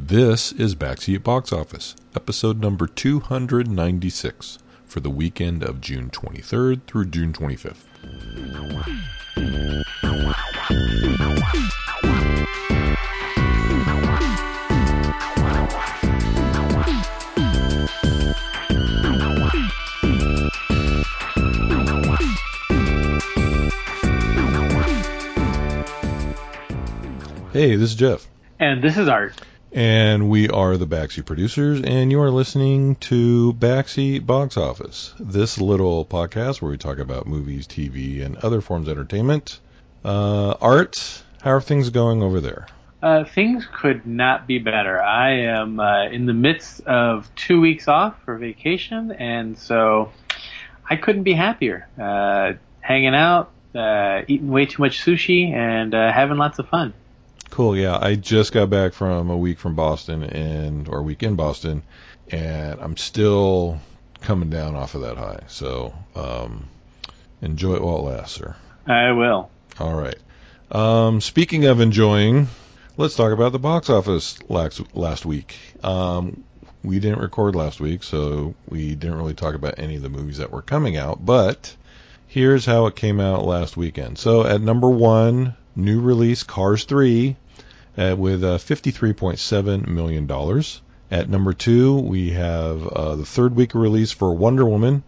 This is Backseat Box Office, episode number 296, for the weekend of June 23rd through June 25th. Hey, this is Jeff. And this is Art. And we are the Backseat Producers, and you are listening to Backseat Box Office, this little podcast where we talk about movies, TV, and other forms of entertainment. Art, how are things going over there? Things could not be better. I am in the midst of 2 weeks off for vacation, and so I couldn't be happier. Hanging out, eating way too much sushi, and having lots of fun. Cool, yeah. I just got back from a week from Boston, or a week in Boston, and I'm still coming down off of that high. So enjoy it while it lasts, sir. I will. All right. Speaking of enjoying, let's talk about the box office last week. We didn't record last week, so we didn't really talk about any of the movies that were coming out, but here's how it came out last weekend. So at number one, new release Cars 3 with $53.7 million. At number two, we have the third week release for Wonder Woman,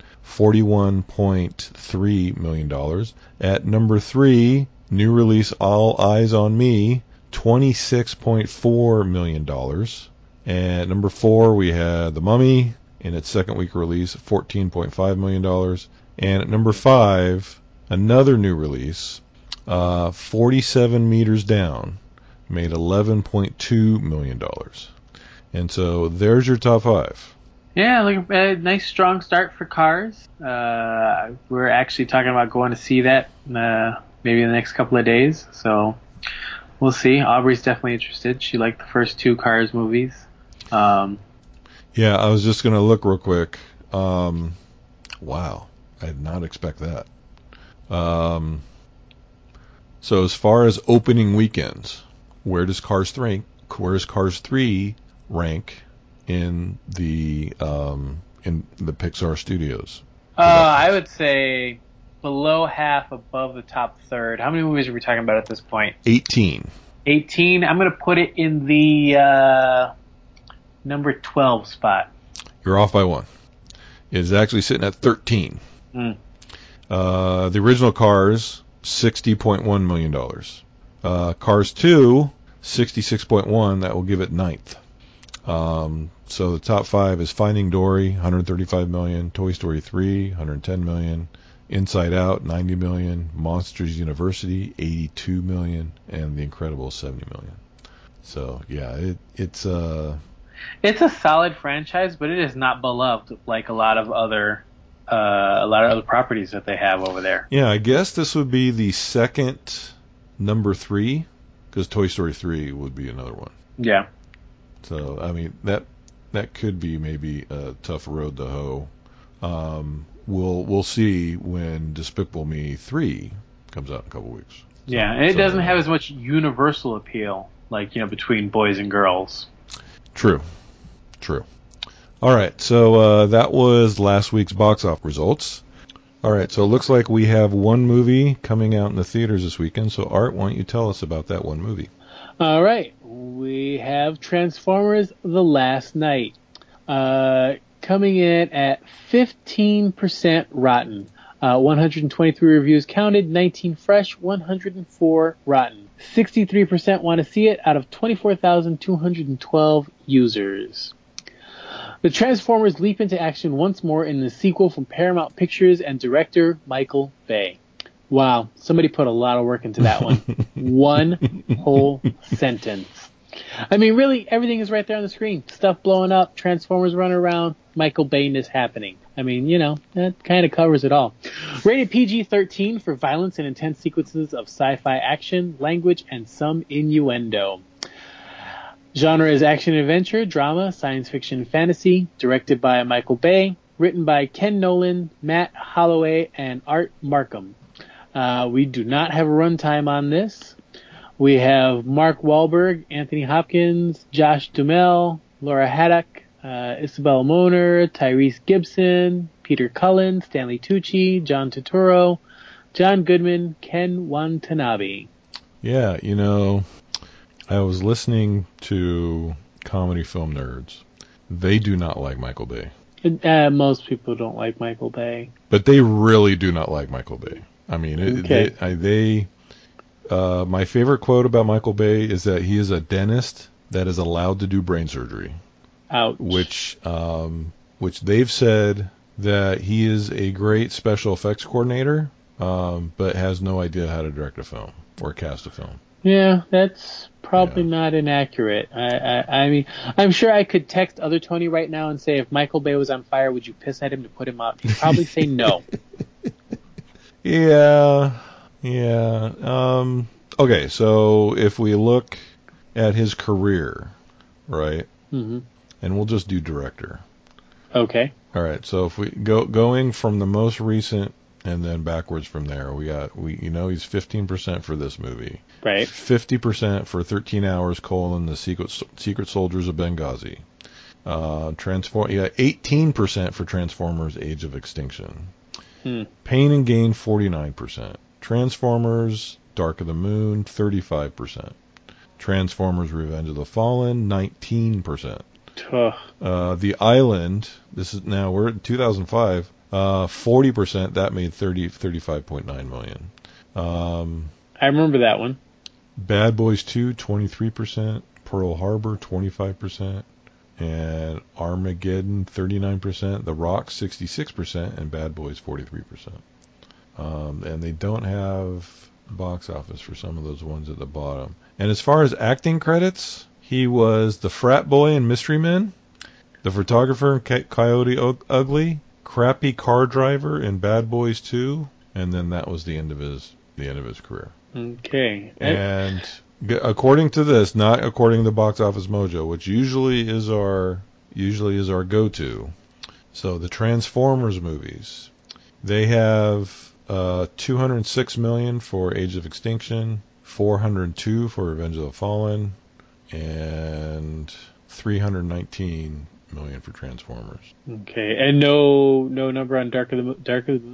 $41.3 million. At number three, new release All Eyes on Me, $26.4 million. And at number four, we had The Mummy in its second week release, $14.5 million. And at number five, another new release, 47 Meters Down, made $11.2 million. And so there's your top five. Yeah, like a nice strong start for Cars. We're actually talking about going to see that maybe in the next couple of days. So we'll see. Aubrey's definitely interested. She liked the first two Cars movies. Yeah, I was just going to look real quick. Wow, I did not expect that. So as far as opening weekends, where does Cars 3 rank in the Pixar studios? I would say below half, above the top third. How many movies are we talking about at this point? 18. 18. I'm going to put it in the number 12 spot. You're off by one. It is actually sitting at 13. The original Cars, $60.1 million. Cars 2, $66.1. That will give it ninth. So the top five is Finding Dory, $135 million. Toy Story 3, $110 million. Inside Out, $90 million. Monsters University, $82 million. And The Incredibles, $70 million. So yeah, it's a solid franchise, but it is not beloved like a lot of other properties that they have over there. Yeah, I guess this would be the second number 3, because Toy Story 3 would be another one. Yeah. So, I mean, that could be maybe a tough road to hoe. We'll see when Despicable Me 3 comes out in a couple weeks. Yeah, and it doesn't have as much universal appeal, like, between boys and girls. True. All right, so that was last week's box office results. All right, so it looks like we have one movie coming out in the theaters this weekend. So, Art, why don't you tell us about that one movie? All right, we have Transformers: The Last Knight, coming in at 15% rotten. 123 reviews counted, 19 fresh, 104 rotten. 63% want to see it out of 24,212 users. The Transformers leap into action once more in the sequel from Paramount Pictures and director Michael Bay. Wow, somebody put a lot of work into that one. One whole sentence. I mean, really, everything is right there on the screen. Stuff blowing up, Transformers running around, Michael Bay-ness happening. I mean, that kind of covers it all. Rated PG-13 for violence and intense sequences of sci-fi action, language, and some innuendo. Genre is action-adventure, drama, science fiction, fantasy. Directed by Michael Bay. Written by Ken Nolan, Matt Holloway, and Art Markham. We do not have a runtime on this. We have Mark Wahlberg, Anthony Hopkins, Josh Duhamel, Laura Haddock, Isabella Moner, Tyrese Gibson, Peter Cullen, Stanley Tucci, John Turturro, John Goodman, Ken Watanabe. Yeah, I was listening to Comedy Film Nerds. They do not like Michael Bay. Most people don't like Michael Bay. But they really do not like Michael Bay. I mean, my favorite quote about Michael Bay is that he is a dentist that is allowed to do brain surgery. Ouch. Which they've said that he is a great special effects coordinator, but has no idea how to direct a film or cast a film. Yeah, that's probably not inaccurate. I mean, I'm sure I could text other Tony right now and say, if Michael Bay was on fire, would you piss at him to put him out? He'd probably say no. Yeah. Okay, so if we look at his career, right? Mm-hmm. And we'll just do director. Okay. All right. So if we going from the most recent and then backwards from there, he's 15% for this movie. Right. 50% for 13 Hours: The Secret Soldiers of Benghazi. 18% for Transformers: Age of Extinction. Pain and Gain 49%. Transformers: Dark of the Moon 35%. Transformers: Revenge of the Fallen 19%. The Island, we're at 2005, 40%, that made $35.9 million. I remember that one. Bad Boys 2, 23%, Pearl Harbor 25%, and Armageddon 39%, The Rock 66%, and Bad Boys 43%. And they don't have box office for some of those ones at the bottom. And as far as acting credits, he was the frat boy in Mystery Men, the photographer in Coyote Ugly, crappy car driver in Bad Boys 2, and then that was the end of his career. Okay. And according to this, not according to Box Office Mojo, which usually is our go-to. So the Transformers movies, they have $206 million for Age of Extinction, $402 for Revenge of the Fallen, and $319 million for Transformers. Okay, and no number on Dark of the Moon. Dark of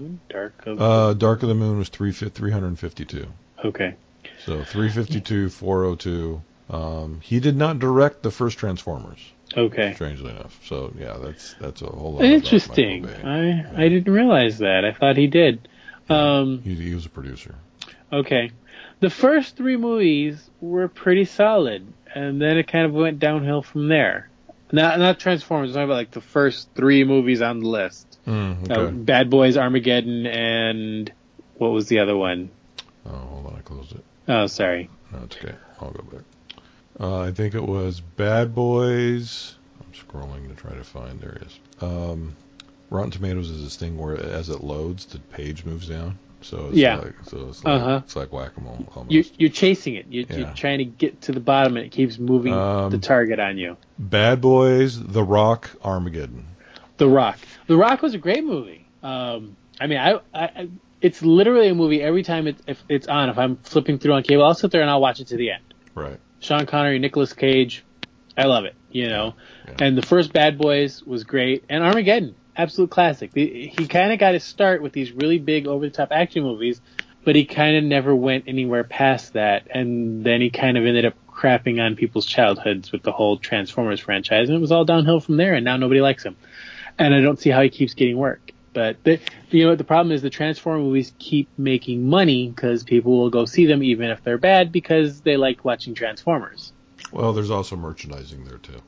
the Moon was 352. Okay. So 352, 402. He did not direct the first Transformers. Okay. Strangely enough. So yeah, that's a whole lot. Interesting. I didn't realize that. I thought he did. He was a producer. Okay. The first three movies were pretty solid, and then it kind of went downhill from there. Not Transformers. I'm talking about like the first three movies on the list. Okay. Bad Boys, Armageddon, and what was the other one? Oh, hold on, I closed it. Oh, sorry. No, it's okay. I'll go back. I think it was Bad Boys. I'm scrolling to try to find. There it is. Rotten Tomatoes is this thing where as it loads, the page moves down. So it's like whack-a-mole almost. You're chasing it. You're trying to get to the bottom, and it keeps moving the target on you. Bad Boys, The Rock, Armageddon. The Rock. The Rock was a great movie. I mean, it's literally a movie every time it's on. If I'm flipping through on cable, I'll sit there and I'll watch it to the end. Right. Sean Connery, Nicolas Cage, I love it. Yeah. And the first Bad Boys was great, and Armageddon. Absolute classic. He kind of got his start with these really big, over-the-top action movies, but he kind of never went anywhere past that. And then he kind of ended up crapping on people's childhoods with the whole Transformers franchise, and it was all downhill from there. And now nobody likes him, and I don't see how he keeps getting work. But the problem is the Transformers movies keep making money because people will go see them even if they're bad because they like watching Transformers. Well, there's also merchandising there too.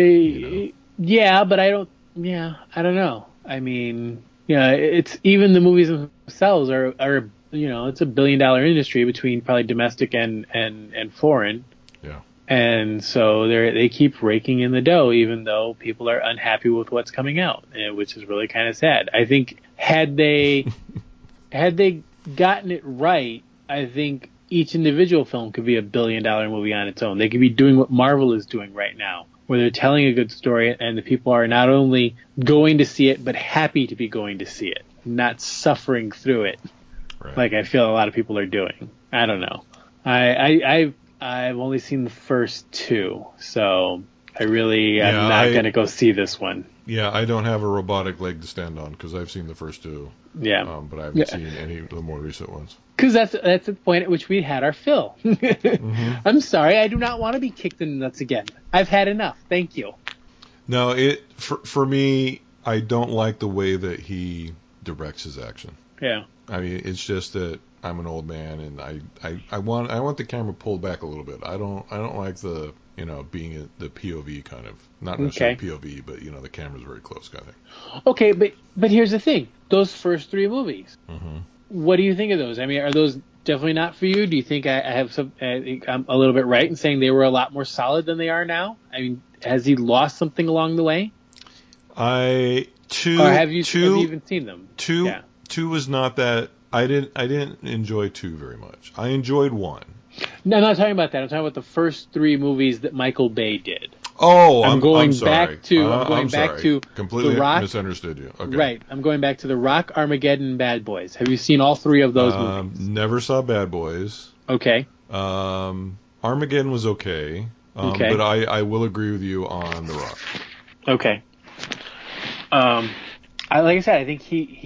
Yeah, but I don't know. I mean, it's even the movies themselves are it's $1 billion industry between probably domestic and foreign. Yeah. And so they keep raking in the dough, even though people are unhappy with what's coming out, which is really kind of sad. I think had they gotten it right, I think each individual film could be $1 billion movie on its own. They could be doing what Marvel is doing right now, where they're telling a good story and the people are not only going to see it, but happy to be going to see it, not suffering through it. Right. Like I feel a lot of people are doing. I don't know. I've only seen the first two, so I really am not going to go see this one. Yeah, I don't have a robotic leg to stand on because I've seen the first two. Yeah, but I haven't seen any of the more recent ones. Because that's the point at which we had our fill. Mm-hmm. I'm sorry, I do not want to be kicked in the nuts again. I've had enough. Thank you. No, for me, I don't like the way that he directs his action. Yeah. I mean, it's just that I'm an old man, and I want the camera pulled back a little bit. I don't like the being the POV kind of, not necessarily POV, but the camera's very close kind of thing. Okay, but here's the thing: those first three movies. Mm-hmm. What do you think of those? I mean, are those definitely not for you? Do you think I'm a little bit right in saying they were a lot more solid than they are now? I mean, has he lost something along the way? Or have you even seen them? Two was not that. I didn't enjoy two very much. I enjoyed one. No, I'm not talking about that. I'm talking about the first three movies that Michael Bay did. Oh, I'm going sorry. back to completely The Rock. Misunderstood you. Okay. Right. I'm going back to The Rock, Armageddon, Bad Boys. Have you seen all three of those movies? Never saw Bad Boys. Okay. Armageddon was okay. But I will agree with you on The Rock. Okay. Like I said, I think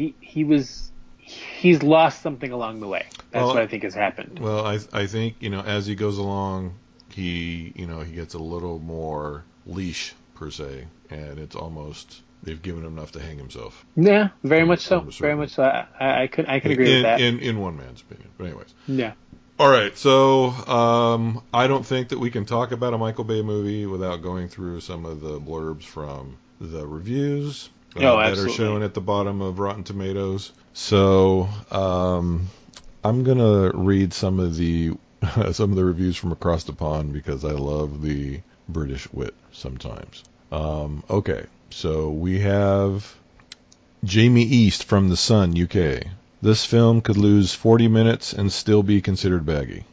he's lost something along the way. That's what I think has happened. Well, I think as he goes along, he gets a little more leash per se, and it's almost they've given him enough to hang himself. Yeah, very much so. Very much so. I can agree with that. In one man's opinion, but anyways. Yeah. All right, so I don't think that we can talk about a Michael Bay movie without going through some of the blurbs from the reviews that are shown at the bottom of Rotten Tomatoes. So I'm gonna read some of the reviews from across the pond because I love the British wit sometimes. Okay, so we have Jamie East from The Sun, UK. This film could lose 40 minutes and still be considered baggy.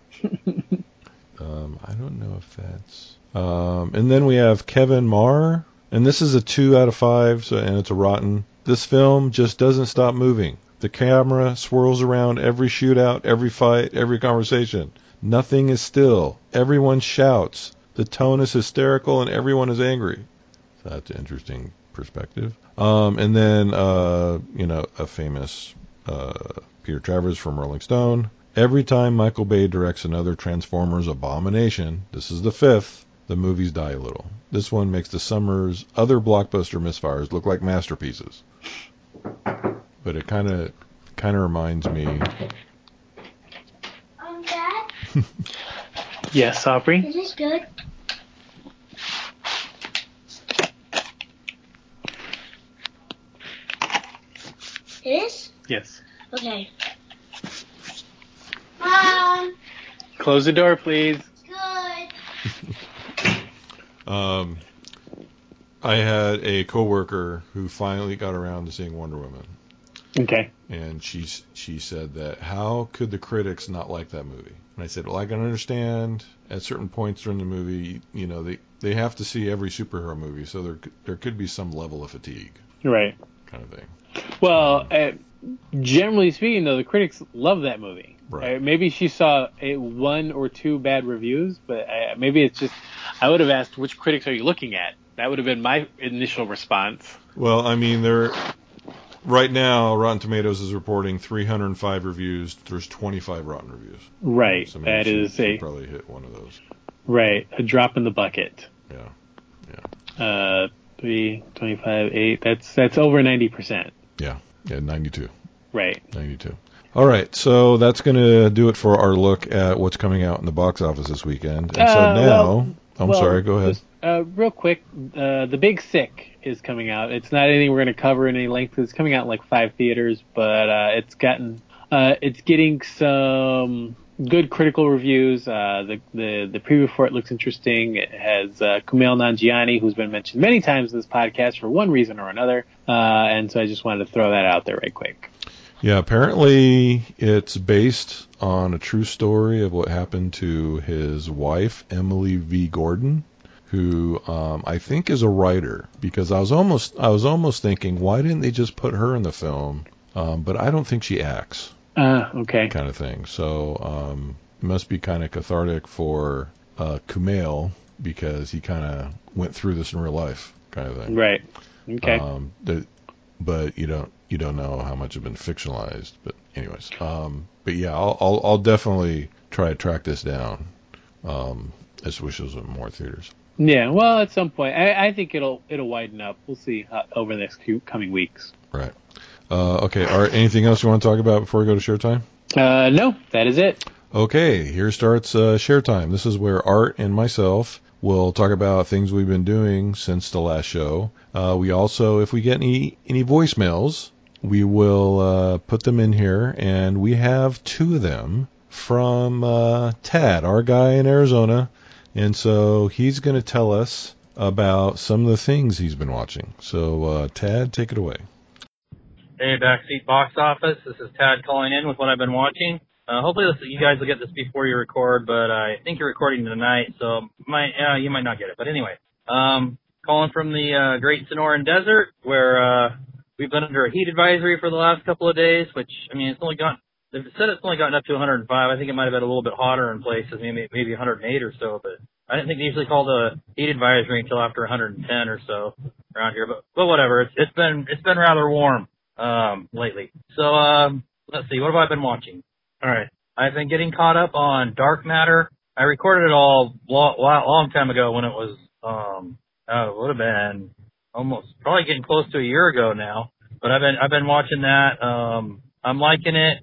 I don't know if that's... and then we have Kevin Marr, and this is a 2 out of 5, and it's a rotten. This film just doesn't stop moving. The camera swirls around every shootout, every fight, every conversation. Nothing is still. Everyone shouts. The tone is hysterical and everyone is angry. So that's an interesting perspective. And then, a famous Peter Travers from Rolling Stone. Every time Michael Bay directs another Transformers abomination, this is the 5th, the movies die a little. This one makes the summer's other blockbuster misfires look like masterpieces. But it kind of reminds me. Dad? Yes, Aubrey? Is this good? It is? Yes. Okay. Mom! Close the door, please. Good. I had a coworker who finally got around to seeing Wonder Woman. Okay. And she said that how could the critics not like that movie? And I said, well, I can understand at certain points during the movie, they have to see every superhero movie, so there could be some level of fatigue. Right. Kind of thing. Well, generally speaking, though, the critics love that movie. Right. Maybe she saw 1 or 2 bad reviews, but maybe it's just, I would have asked, which critics are you looking at? That would have been my initial response. Well, I mean, right now, Rotten Tomatoes is reporting 305 reviews. There's 25 rotten reviews. Right. So that is she probably hit one of those. Right. A drop in the bucket. Yeah. 3, 25, 8. That's over 90%. Yeah. 92. Right. 92. All right, so that's going to do it for our look at what's coming out in the box office this weekend. And so now, sorry, go ahead. Just, real quick, The Big Sick is coming out. It's not anything we're going to cover in any length. It's coming out in like 5 theaters, but it's getting some good critical reviews. The preview for it looks interesting. It has Kumail Nanjiani, who's been mentioned many times in this podcast for one reason or another, and so I just wanted to throw that out there right quick. Yeah, apparently it's based on a true story of what happened to his wife, Emily V. Gordon, who I think is a writer, because I was almost thinking, why didn't they just put her in the film? But I don't think she acts. Okay. Kind of thing. So must be kind of cathartic for Kumail, because he kind of went through this in real life, kind of thing. Right. Okay. But you don't know how much has been fictionalized. But anyways, but yeah, I'll definitely try to track this down. As wishes in more theaters. Yeah, well, at some point, I think it'll widen up. We'll see over the next few coming weeks. Right. Okay. Art, anything else you want to talk about before we go to share time? No, that is it. Okay. Here starts share time. This is where Art and myself will talk about things we've been doing since the last show. We also, if we get any voicemails, we will put them in here, and we have 2 of them from Tad, our guy in Arizona. And so he's going to tell us about some of the things he's been watching. So, Tad, take it away. Hey, Backseat Box Office. This is Tad calling in with what I've been watching. Hopefully you guys will get this before you record, but I think you're recording tonight, so you might not get it. But anyway, calling from the Great Sonoran Desert, where we've been under a heat advisory for the last couple of days, which, I mean, they've said it's only gotten up to 105. I think it might have been a little bit hotter in places, maybe 108 or so, but I didn't think they usually call the heat advisory until after 110 or so around here. But whatever, it's been rather warm lately. So let's see, what have I been watching? All right, I've been getting caught up on Dark Matter. I recorded it all long time ago when it was it would have been probably getting close to a year ago now. But I've been watching that. I'm liking it.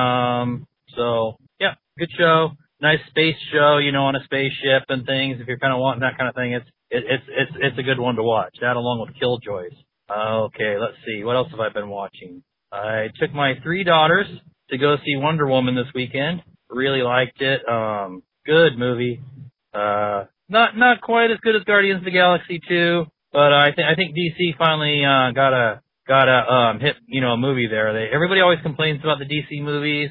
So yeah, good show. Nice space show, on a spaceship and things. If you're kind of wanting that kind of thing, it's a good one to watch. That along with Killjoys. Okay, let's see. What else have I been watching? I took my 3 daughters to go see Wonder Woman this weekend. Really liked it. Good movie. Not quite as good as Guardians of the Galaxy 2, but I think DC finally got a hit a movie there. Everybody always complains about the DC movies.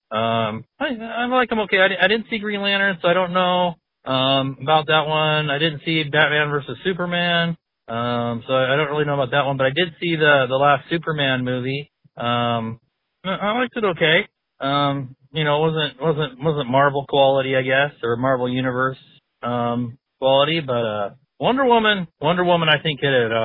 I like them okay. I didn't see Green Lantern, so I don't know about that one. I didn't see Batman versus Superman, so I don't really know about that one. But I did see the last Superman movie. I liked it okay. It wasn't Marvel quality, I guess, or Marvel Universe quality, but Wonder Woman, I think hit it.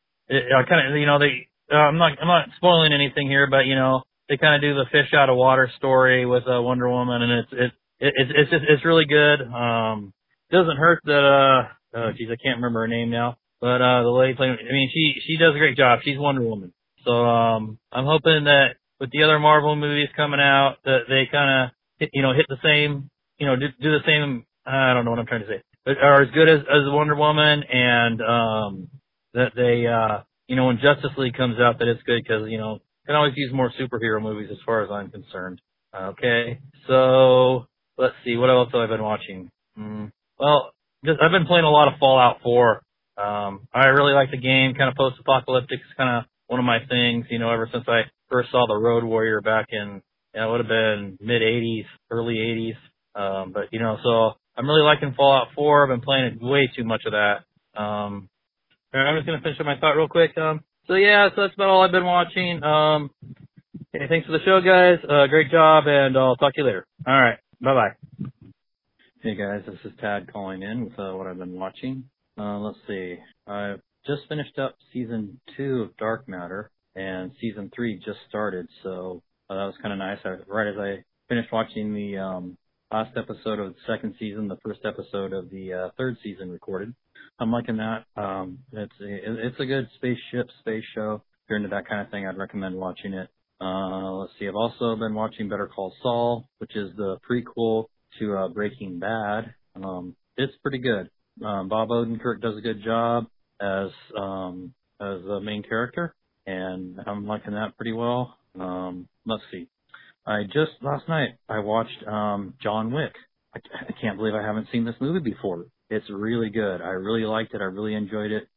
I'm not spoiling anything here, but they kind of do the fish out of water story with Wonder Woman, and it's really good. Doesn't hurt that I can't remember her name now, but the lady playing, she does a great job. She's Wonder Woman. So I'm hoping that with the other Marvel movies coming out, that they kind of hit the same, do the same. I don't know what I'm trying to say, but are as good as Wonder Woman, and that they when Justice League comes out, that it's good, because can always use more superhero movies as far as I'm concerned. Okay, so let's see, what else have I been watching? Well, I've been playing a lot of Fallout 4. I really like the game. Kind of post-apocalyptic is kind of one of my things, ever since I first saw the Road Warrior back in, it would have been mid-'80s, early 80s. But, so I'm really liking Fallout 4. I've been playing it way too much of that. I'm just going to finish up my thought real quick. So that's about all I've been watching. Okay, thanks for the show, guys. Great job, and I'll talk to you later. All right, bye-bye. Hey, guys, this is Tad calling in with what I've been watching. Let's see. I've just finished up Season 2 of Dark Matter, and Season 3 just started, so that was kind of nice. Right as I finished watching the last episode of the second season, the first episode of the third season recorded. I'm liking that. It's a good space show. If you're into that kind of thing, I'd recommend watching it. Let's see. I've also been watching Better Call Saul, which is the prequel to Breaking Bad. It's pretty good. Bob Odenkirk does a good job as the main character, and I'm liking that pretty well. Let's see. Last night I watched John Wick. I can't believe I haven't seen this movie before. It's really good. I really liked it. I really enjoyed it.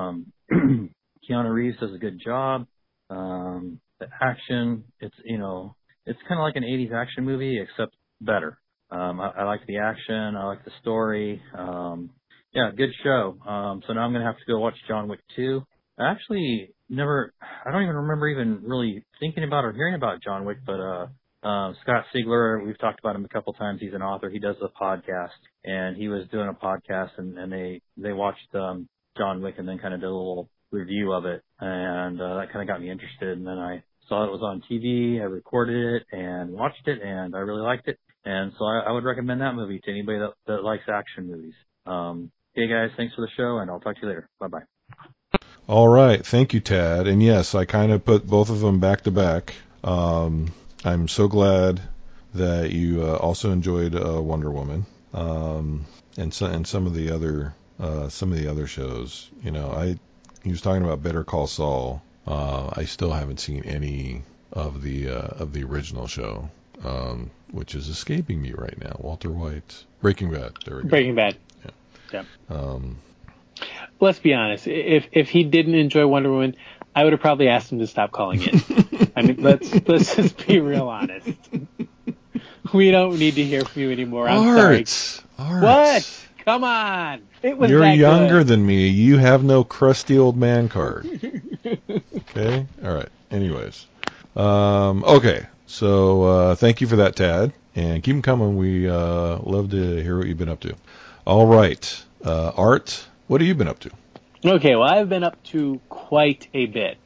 Keanu Reeves does a good job. The action, it's kind of like an 80s action movie, except better. I like the action. I like the story. Good show. So now I'm going to have to go watch John Wick 2. I don't even remember even really thinking about or hearing about John Wick, but Scott Siegler, we've talked about him a couple times. He's an author. He does a podcast, and he was doing a podcast, and they watched John Wick and then kind of did a little review of it, and that kind of got me interested. And then I saw it was on TV. I recorded it and watched it, and I really liked it. And so I would recommend that movie to anybody that likes action movies. Hey guys, thanks for the show, and I'll talk to you later. Bye bye. All right, thank you, Tad. And yes, I kind of put both of them back to back. I'm so glad that you also enjoyed Wonder Woman, and some of the other shows. You know, he was talking about Better Call Saul. I still haven't seen any of the original show, which is escaping me right now. Walter White, Breaking Bad. There we go. Breaking Bad. Yeah. Let's be honest. If he didn't enjoy Wonder Woman, I would have probably asked him to stop calling it. I mean, let's just be real honest. We don't need to hear from you anymore. I'm sorry. Art. What? Come on. It was You're that younger good. than me. You have no crusty old man card. Okay? All right. Anyways. Okay. So thank you for that, Tad. And keep them coming. We love to hear what you've been up to. All right. Art, what have you been up to? Okay, well, I've been up to quite a bit.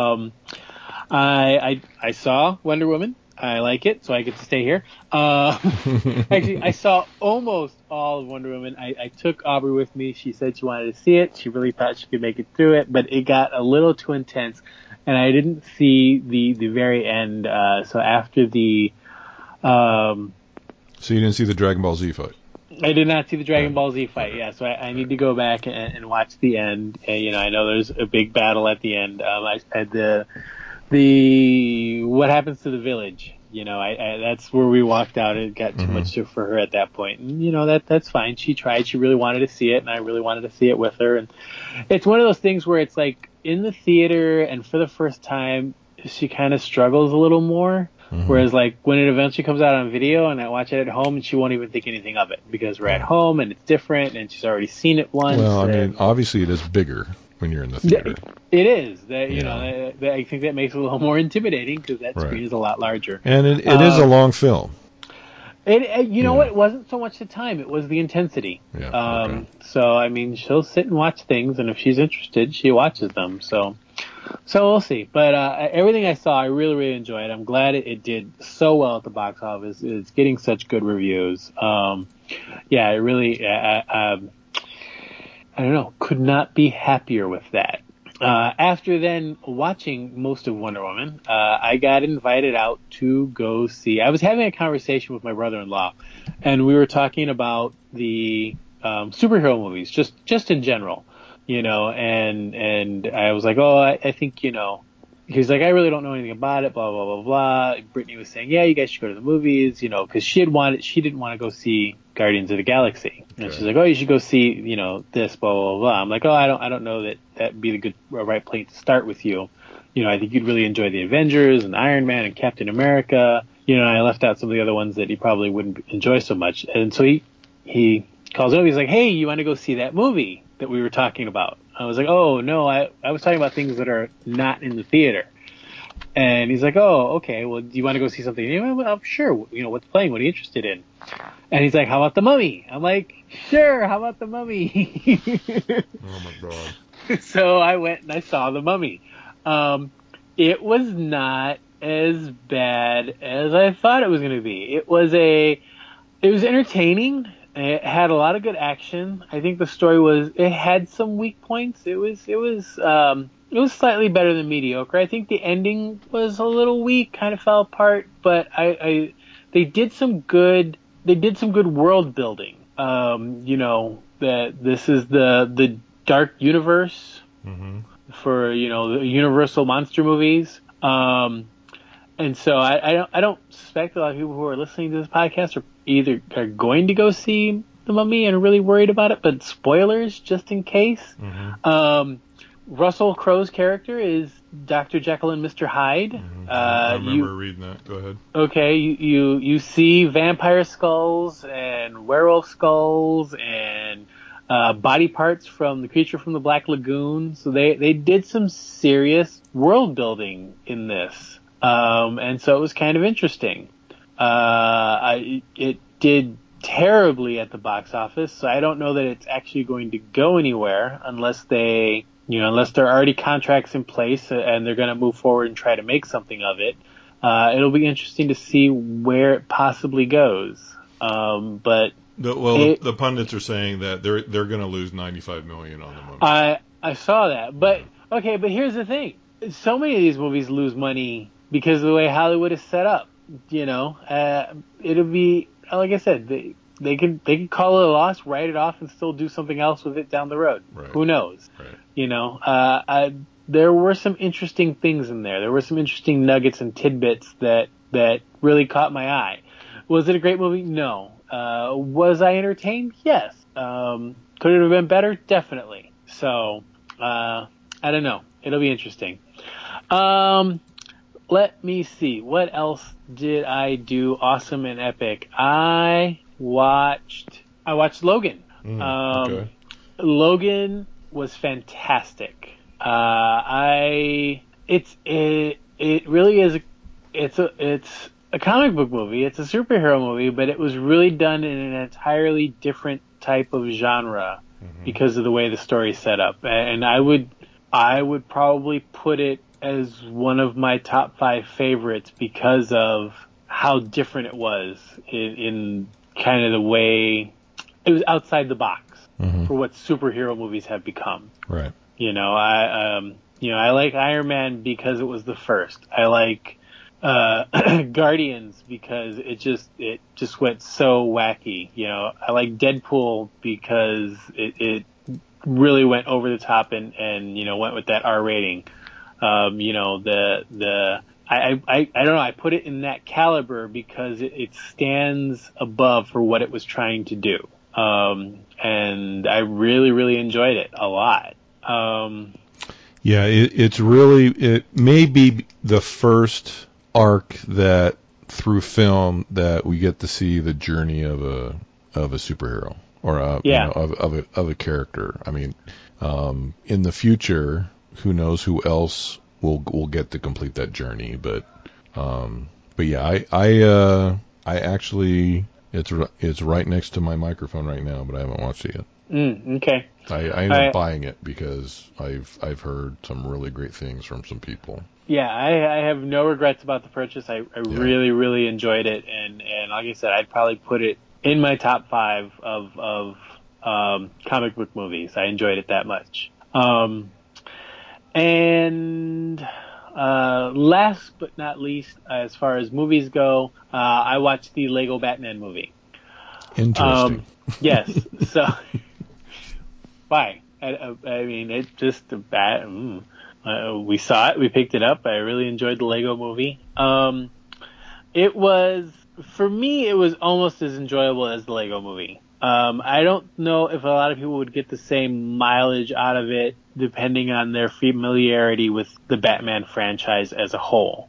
I saw Wonder Woman. I like it, so I get to stay here. Actually, I saw almost all of Wonder Woman. I took Aubrey with me. She said she wanted to see it. She really thought she could make it through it, but it got a little too intense, and I didn't see the very end. So after the... So you didn't see the Dragon Ball Z fight? I did not see the Dragon Ball Z fight, yeah, so I need to go back and watch the end. And, I know there's a big battle at the end. I had the what happens to the village, that's where we walked out. It got too much for her at that point. And, that's fine. She tried. She really wanted to see it, and I really wanted to see it with her. And it's one of those things where it's like in the theater and for the first time, she kind of struggles a little more. Whereas, like, when it eventually comes out on video and I watch it at home, and she won't even think anything of it because we're at home and it's different and she's already seen it once. Well, I mean, obviously it is bigger when you're in the theater. It is. I think that makes it a little more intimidating because that screen is a lot larger. And it is a long film. You know what? It wasn't so much the time. It was the intensity. Yeah, okay. So, I mean, she'll sit and watch things, and if she's interested, she watches them. So we'll see. But everything I saw, I really, really enjoyed. I'm glad it did so well at the box office. It's getting such good reviews. Yeah, it really, I don't know, could not be happier with that. After then watching most of Wonder Woman, I got invited out to go see. I was having a conversation with my brother-in-law, and we were talking about the superhero movies, just in general, and I was like, I think, he's like, I really don't know anything about it, blah, blah, blah, blah. Brittany was saying, yeah, you guys should go to the movies, because she didn't want to go see Guardians of the Galaxy. And she's like, you should go see, this, blah, blah, blah. I'm like, I don't know that'd be the right place to start with you. I think you'd really enjoy the Avengers and Iron Man and Captain America. I left out some of the other ones that he probably wouldn't enjoy so much. And so he calls over, he's like, hey, you want to go see that movie that we were talking about? I was like, oh, no, I was talking about things that are not in the theater. And he's like, oh, okay, well, do you want to go see something new? Well, sure. What's playing? What are you interested in? And he's like, how about The Mummy? I'm like, sure, how about The Mummy? Oh, my God. So I went and I saw The Mummy. It was not as bad as I thought it was going to be. It was entertaining. It had a lot of good action. I think the story it had some weak points. It was slightly better than mediocre. I think the ending was a little weak, kind of fell apart, but they did some good world building. That this is the dark universe for, the Universal monster movies. And so I don't suspect a lot of people who are listening to this podcast are going to go see The Mummy and are really worried about it, but spoilers just in case. Russell Crowe's character is Dr. Jekyll and Mr. Hyde. I remember reading that. Go ahead. Okay, you see vampire skulls and werewolf skulls and body parts from the creature from the Black Lagoon. So they did some serious world building in this. And so it was kind of interesting. It did terribly at the box office, so I don't know that it's actually going to go anywhere unless there are already contracts in place and they're going to move forward and try to make something of it. It'll be interesting to see where it possibly goes. The pundits are saying that they're going to lose $95 million on the movie. I saw that, but here's the thing: so many of these movies lose money because of the way Hollywood is set up. It'll be like I said, they can call it a loss, write it off, and still do something else with it down the road. Right. Who knows? Right. There were some interesting things in there. There were some interesting nuggets and tidbits that really caught my eye. Was it a great movie? No. Was I entertained? Yes. Could it have been better? Definitely. So, I don't know. It'll be interesting. Let me see. What else did I do awesome and epic? I watched Logan. Okay. Logan was fantastic. It really is. It's a comic book movie. It's a superhero movie, but it was really done in an entirely different type of genre because of the way the story's set up. And I would probably put it as one of my top 5 favorites because of how different it was in kind of the way it was outside the box for what superhero movies have become. Right. I like Iron Man because it was the first. I like Guardians because it just went so wacky. I like Deadpool because it really went over the top and went with that R rating. I don't know. I put it in that caliber because it stands above for what it was trying to do. And I really, really enjoyed it a lot. Yeah, it may be the first arc that through film that we get to see the journey of a superhero or of a character. I mean, in the future, who knows who else will get to complete that journey, but yeah, I actually it's right next to my microphone right now, but I haven't watched it yet. Okay. I ended up buying it because I've heard some really great things from some people. Yeah, I have no regrets about the purchase. I really, really enjoyed it, and like I said, I'd probably put it in my top 5 of comic book movies. I enjoyed it that much. And last but not least, as far as movies go, I watched the Lego Batman movie. Interesting. Yes. So, why? I mean, it's just we saw it. We picked it up. I really enjoyed the Lego movie. It was, for me, it was almost as enjoyable as the Lego movie. I don't know if a lot of people would get the same mileage out of it depending on their familiarity with the Batman franchise as a whole.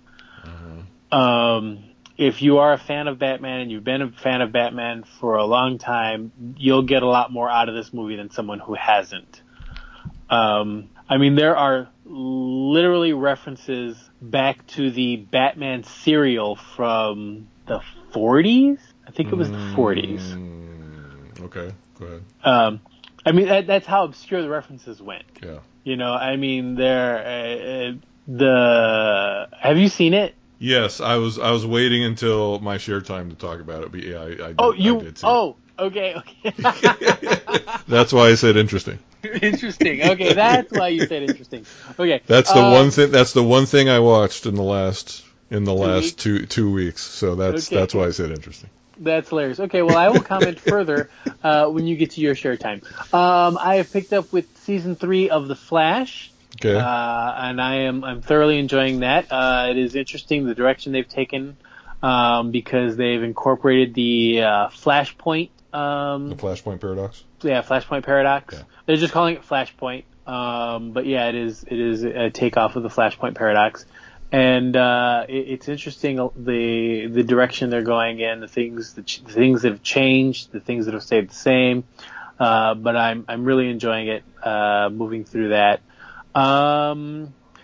If you are a fan of Batman and you've been a fan of Batman for a long time, you'll get a lot more out of this movie than someone who hasn't. I mean, there are literally references back to the Batman serial from the 40s. I think it was the 40s. Okay, go ahead. I mean, that's how obscure the references went. Yeah. I mean, have you seen it? Yes, I was waiting until my share time to talk about it, but yeah, I did. Oh, I did see it. Okay. That's why I said interesting. Interesting. Okay, that's why you said interesting. Okay. That's the one thing. That's the one thing I watched in the last 2 weeks. So that's why I said interesting. That's hilarious. Okay, well, I will comment further when you get to your share time. I have picked up with season 3 of The Flash. Okay. And I'm thoroughly enjoying that. It is interesting the direction they've taken because they've incorporated the Flashpoint. The Flashpoint paradox. Yeah, Flashpoint paradox. Yeah. They're just calling it Flashpoint. But yeah, it is a takeoff of the Flashpoint paradox. And it's interesting the direction they're going in, the things that have changed, the things that have stayed the same. But I'm really enjoying it, moving through that.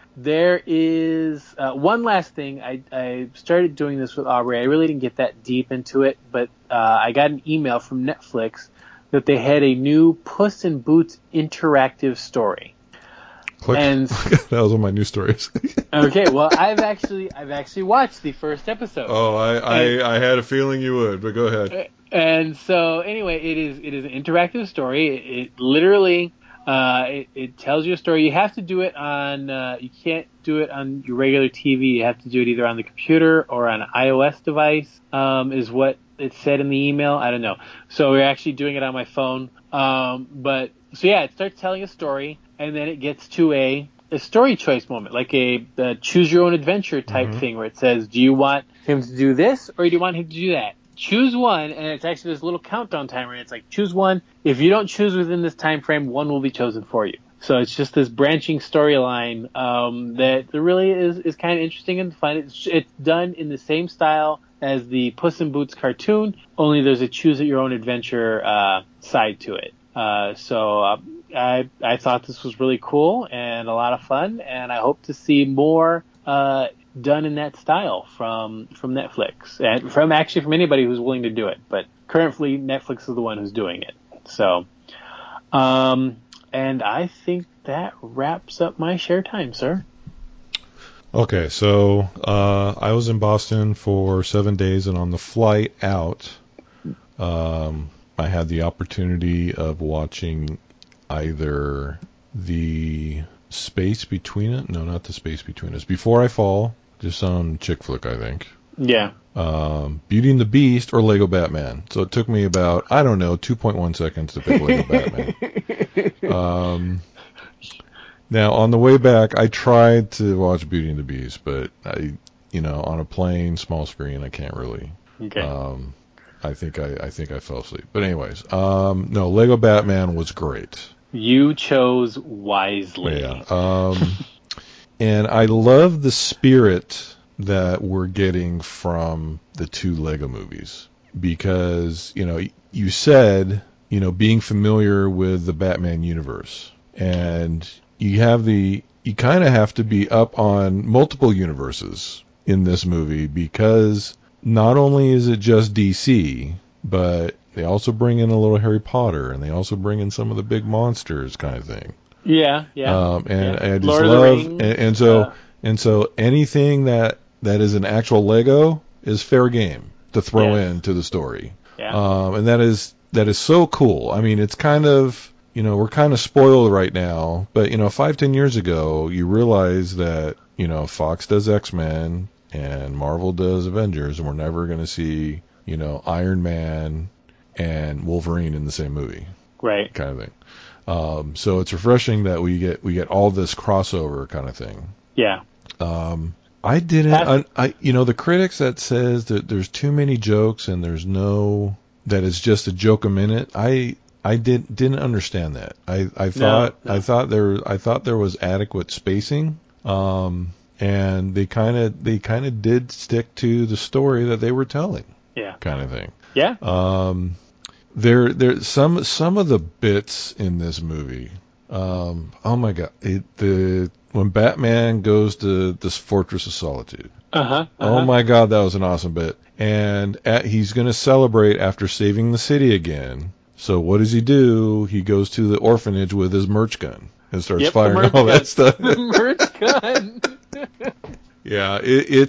There is one last thing. I started doing this with Aubrey. I really didn't get that deep into it, but I got an email from Netflix that they had a new Puss in Boots interactive story. Click. And that was one of my news stories. okay, well, I've actually watched the first episode. Oh, I had a feeling you would, but go ahead. And so anyway, it is an interactive story. It literally it tells you a story. You have to do it on you can't do it on your regular TV. You have to do it either on the computer or on an iOS device. Is what it said in the email. I don't know. So we're actually doing it on my phone. But so yeah, it starts telling a story, and then it gets to a story choice moment, like a choose your own adventure type thing, where it says, do you want him to do this or do you want him to do that? Choose one, and it's actually this little countdown timer, and it's like, choose one. If you don't choose within this time frame, one will be chosen for you. So it's just this branching storyline that really is kind of interesting and fun. It's done in the same style as the Puss in Boots cartoon, only there's a choose at your own adventure side to it. So I thought this was really cool and a lot of fun, and I hope to see more done in that style from Netflix, and from anybody who's willing to do it. But currently, Netflix is the one who's doing it. So, and I think that wraps up my share time, sir. Okay, so I was in Boston for 7 days, and on the flight out, I had the opportunity of watching either the Space Between Us. No, not the Space Between Us. Before I Fall, just some chick flick, I think. Yeah. Beauty and the Beast or Lego Batman. So it took me about, 2.1 seconds to pick Lego Batman. Now, on the way back, I tried to watch Beauty and the Beast, but on a plane, small screen, I can't really. Okay. I think I fell asleep. But anyways, no, Lego Batman was great. You chose wisely. Yeah. And I love the spirit that we're getting from the two Lego movies, because, you said, being familiar with the Batman universe, and you kind of have to be up on multiple universes in this movie, because not only is it just DC, but they also bring in a little Harry Potter, and they also bring in some of the big monsters kind of thing. Yeah. I just Lord love, of the Rings, and so anything that is an actual Lego is fair game to throw into the story. Yeah. And that is so cool. I mean, it's kind of, we're kind of spoiled right now, but 5-10 years ago, you realize that Fox does X-Men and Marvel does Avengers, and we're never going to see Iron Man and Wolverine in the same movie. Right. Kind of thing. So it's refreshing that we get all this crossover kind of thing. Yeah. I didn't. The critics that says that there's too many jokes and that it's just a joke a minute. I didn't understand that. I thought there was adequate spacing. And they kind of did stick to the story that they were telling. Yeah. Kind of thing. Yeah. There's some of the bits in this movie. Oh my God! When Batman goes to this Fortress of Solitude. Oh my God, that was an awesome bit. And he's going to celebrate after saving the city again. So what does he do? He goes to the orphanage with his merch gun and starts firing all that stuff. The merch gun. Yeah,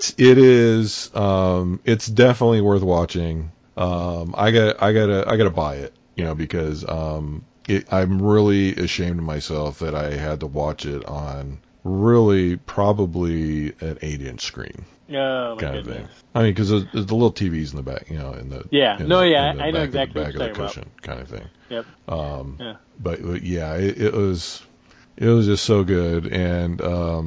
it's definitely worth watching. I gotta buy it, because I'm really ashamed of myself that I had to watch it on really probably an 8-inch screen. Oh, my kind goodness. of thing. I mean, because there's the little TVs in the back, I know exactly what you're talking cushion, about. kind of thing. Yep. But yeah, it was just so good, and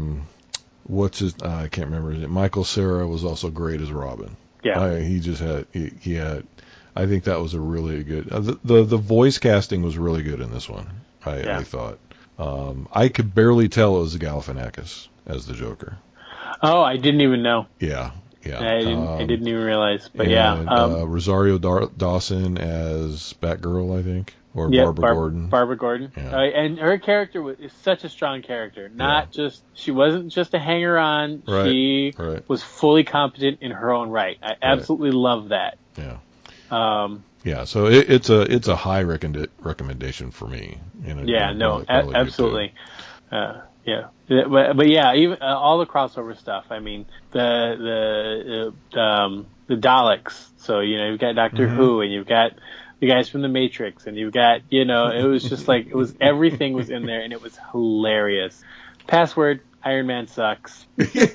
I can't remember his name. Michael Cera was also great as Robin. Yeah. He had. I think that was a really good. The voice casting was really good in this one. I thought. I could barely tell it was Galifianakis as the Joker. Oh, I didn't even know. Yeah. I didn't even realize. But and, Rosario Dawson as Batgirl, I think. or Yeah, Barbara Gordon. Barbara Gordon. Yeah. And her character is such a strong character. She wasn't just a hanger-on. Right, She right. was fully competent in her own right. I absolutely love that. Yeah. Yeah, so it's a high recommendation for me. Absolutely. Yeah, but yeah, even all the crossover stuff. I mean, the Daleks. So you've got Doctor Who, and you've got the guys from the Matrix, and you've got it was just like everything was in there, and it was hilarious. Password: Iron Man sucks.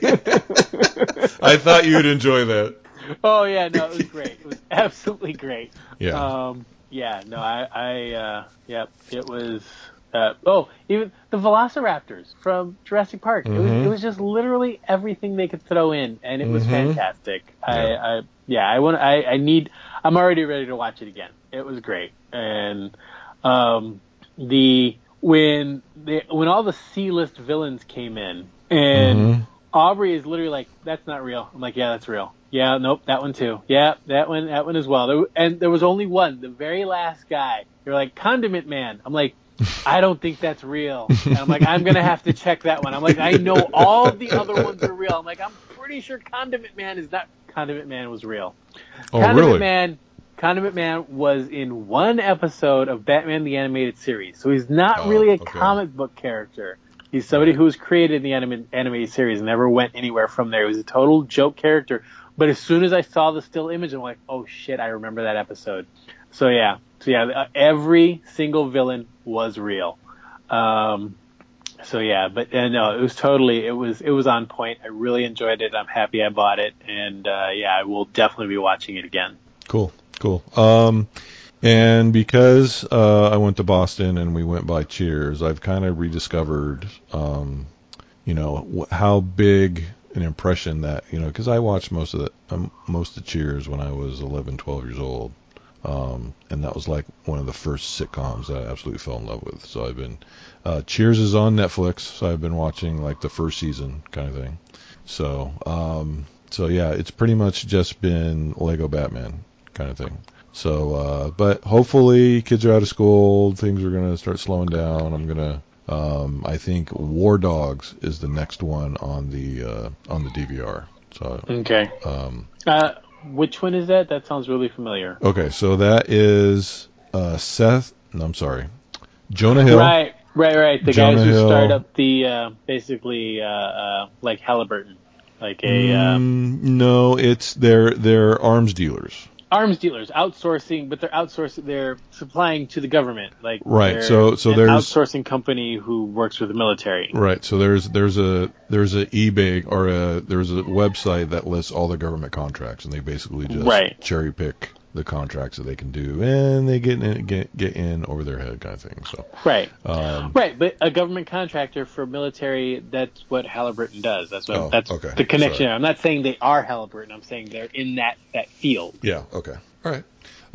I thought you'd enjoy that. Oh yeah, no, it was great. It was absolutely great. Yeah. It was. Even the Velociraptors from Jurassic Park. Mm-hmm. It was just literally everything they could throw in, and it was fantastic. I'm already ready to watch it again. It was great, and when all the C-list villains came in, and Aubrey is literally like, "That's not real." I'm like, "Yeah, that's real." Yeah, nope, that one too. Yeah, that one as well. There was only one, the very last guy. You're like, Condiment Man. I'm like, I don't think that's real. And I'm like, I'm going to have to check that one. I'm like, I know all the other ones are real. I'm like, I'm pretty sure Condiment Man is not. Condiment Man was real. Oh, really? Condiment Man was in one episode of Batman the Animated Series. So he's not really a comic book character. He's somebody who was created in the animated series and never went anywhere from there. He was a total joke character. But as soon as I saw the still image, I'm like, oh shit, I remember that episode. So every single villain was real. No, it was totally, it was on point. I really enjoyed it. I'm happy I bought it, and I will definitely be watching it again. Cool. And because I went to Boston and we went by Cheers, I've kind of rediscovered, how big an impression that, because I watched most of Cheers when I was 11, 12 years old. And that was like one of the first sitcoms that I absolutely fell in love with. So I've been, Cheers is on Netflix, so I've been watching like the first season kind of thing. So it's pretty much just been Lego Batman kind of thing. So, but hopefully kids are out of school, things are going to start slowing down. I'm going to, I think War Dogs is the next one on the DVR. So, okay. Which one is that? That sounds really familiar. Okay, so that is Jonah Hill. Right. The Jonah guys who Hill. start up the basically like Halliburton, like a no, it's they're arms dealers. Arms dealers outsourcing, but they're supplying to the government, like right. So there's an outsourcing company who works with the military. Right. So there's a eBay or there's a website that lists all the government contracts, and they basically just cherry pick the contracts that they can do, and they get in over their head kind of thing. So right. But a government contractor for military, that's what Halliburton does. That's the connection. Sorry. I'm not saying they are Halliburton. I'm saying they're in that field. Yeah. Okay. All right.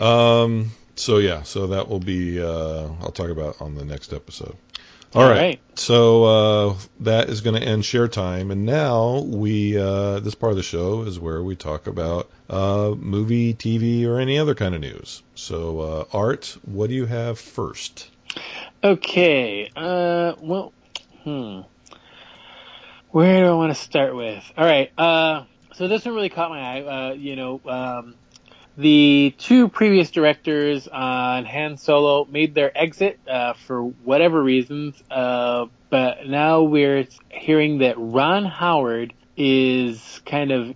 So that will be I'll talk about on the next episode. All right. So that is going to end share time, and now we this part of the show is where we talk about movie, TV, or any other kind of news. So Art, what do you have first? Okay. Where do I want to start with? All right. So this one really caught my eye. The two previous directors on Han Solo made their exit for whatever reasons, but now we're hearing that Ron Howard is kind of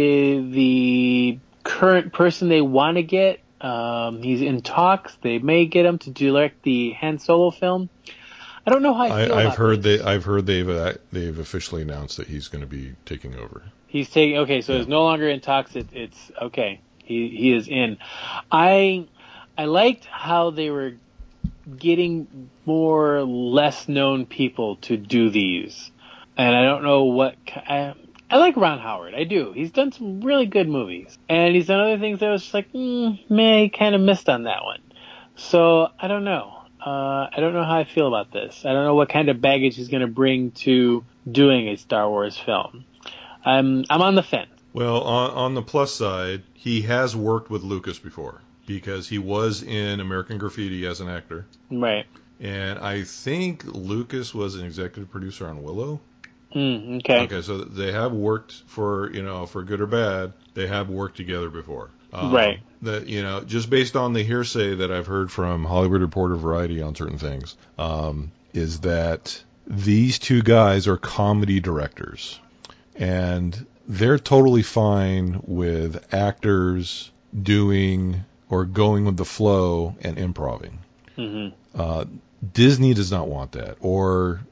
the current person they want to get. He's in talks. They may get him to direct the Han Solo film. I don't know how I feel about this. I've heard they've officially announced that he's going to be taking over. He's taking. Okay, so it's no longer in talks. It's okay. He is in. I liked how they were getting more less known people to do these, and I don't know what. I like Ron Howard. I do. He's done some really good movies, and he's done other things that I was just like, he kind of missed on that one. So I don't know. I don't know how I feel about this. I don't know what kind of baggage he's going to bring to doing a Star Wars film. I'm on the fence. Well, on the plus side, he has worked with Lucas before. because he was in American Graffiti as an actor. Right. And I think Lucas was an executive producer on Willow. Okay. Okay, so they have worked for good or bad, they have worked together before. Right. That, just based on the hearsay that I've heard from Hollywood Reporter, Variety on certain things, is that these two guys are comedy directors. And they're totally fine with actors doing or going with the flow and improving. Disney does not want that. Or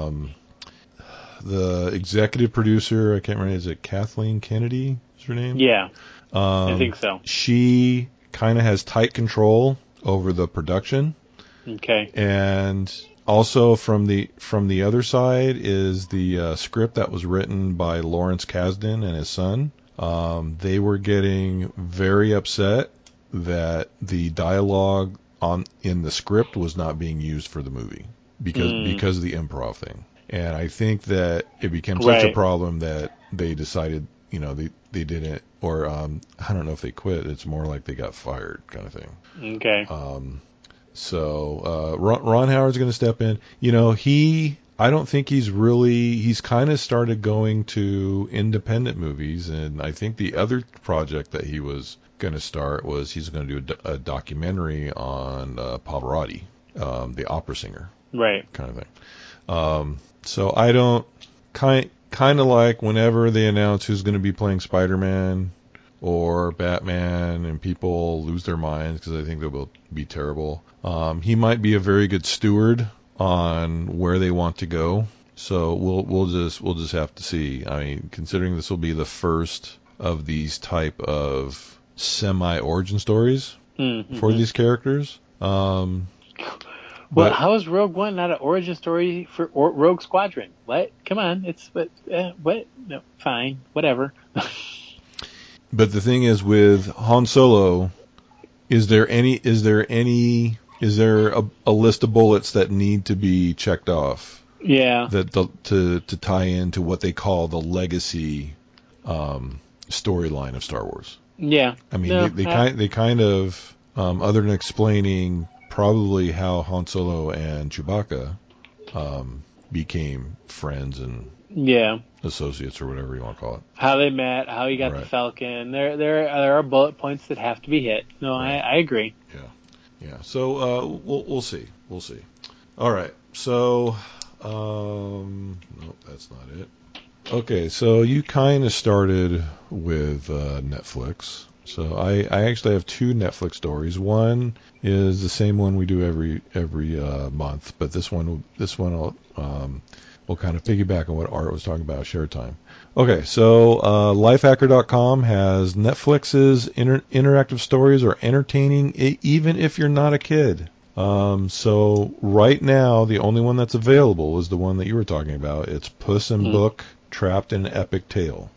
the executive producer, I can't remember, is it Kathleen Kennedy? Is her name? Yeah, I think so. She kind of has tight control over the production. Okay. And also from the other side is the script that was written by Lawrence Kasdan and his son. They were getting very upset that the dialogue in the script was not being used for the movie because of the improv thing. And I think that it became such a problem that they decided, they didn't, or I don't know if they quit. It's more like they got fired kind of thing. Okay. So Ron Howard's going to step in. I don't think he's kind of started going to independent movies, and I think the other project that he was going to start was he's going to do a documentary on Pavarotti, the opera singer. Right. Kind of thing. So I don't kind of like whenever they announce who's going to be playing Spider-Man or Batman and people lose their minds because I think they will be terrible. He might be a very good steward on where they want to go. So we'll just have to see. I mean, considering this will be the first of these type of semi-origin stories for these characters. Well, how is Rogue One not an origin story for Rogue Squadron? What? Come on, it's what? No, fine, whatever. But the thing is, with Han Solo, is there a list of bullets that need to be checked off? Yeah. To tie into what they call the legacy storyline of Star Wars. Yeah. I mean, they kind of other than explaining probably how Han Solo and Chewbacca became friends and associates or whatever you want to call it. How they met, how he got the Falcon. There are bullet points that have to be hit. No, I agree. Yeah. So we'll see. All right. So nope, that's not it. Okay. So you kind of started with Netflix. So I actually have two Netflix stories. One is the same one we do every month, but this one will kind of piggyback on what Art was talking about, share time. Okay, so Lifehacker.com has Netflix's interactive stories are entertaining even if you're not a kid. So right now, the only one that's available is the one that you were talking about. It's Puss in Book Trapped in an Epic Tale.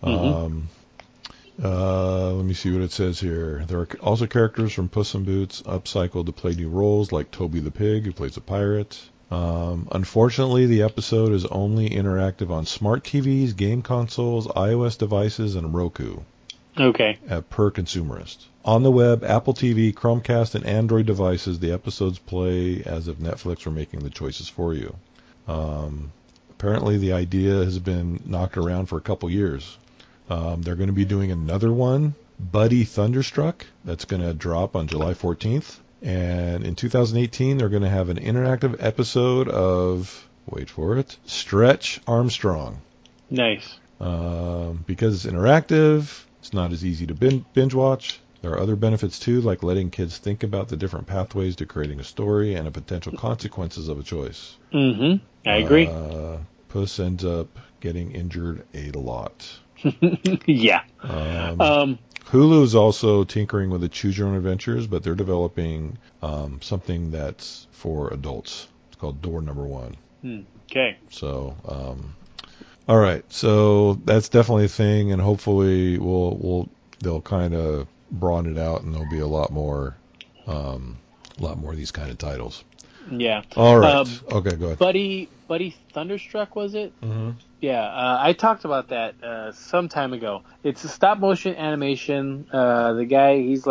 Let me see what it says here. There are also characters from Puss in Boots upcycled to play new roles, like Toby the Pig, who plays a pirate. Unfortunately, the episode is only interactive on smart TVs, game consoles, iOS devices, and Roku. Okay. Per consumerist. On the web, Apple TV, Chromecast, and Android devices, the episodes play as if Netflix were making the choices for you. Apparently, the idea has been knocked around for a couple years. They're going to be doing another one, Buddy Thunderstruck, that's going to drop on July 14th. And in 2018, they're going to have an interactive episode of, wait for it, Stretch Armstrong. Nice. Because it's interactive, it's not as easy to binge watch. There are other benefits too, like letting kids think about the different pathways to creating a story and the potential consequences of a choice. I agree. Puss ends up getting injured a lot. Yeah. Hulu is also tinkering with the Choose Your Own Adventures, but they're developing something that's for adults. It's called Door Number One. Okay. So, all right. So that's definitely a thing, and hopefully they'll kind of broaden it out, and there'll be a lot more of these kind of titles. Yeah. All right. Okay, go ahead. Buddy Thunderstruck, was it? Mm-hmm. Yeah, I talked about that some time ago. It's a stop motion animation. The guy, he's like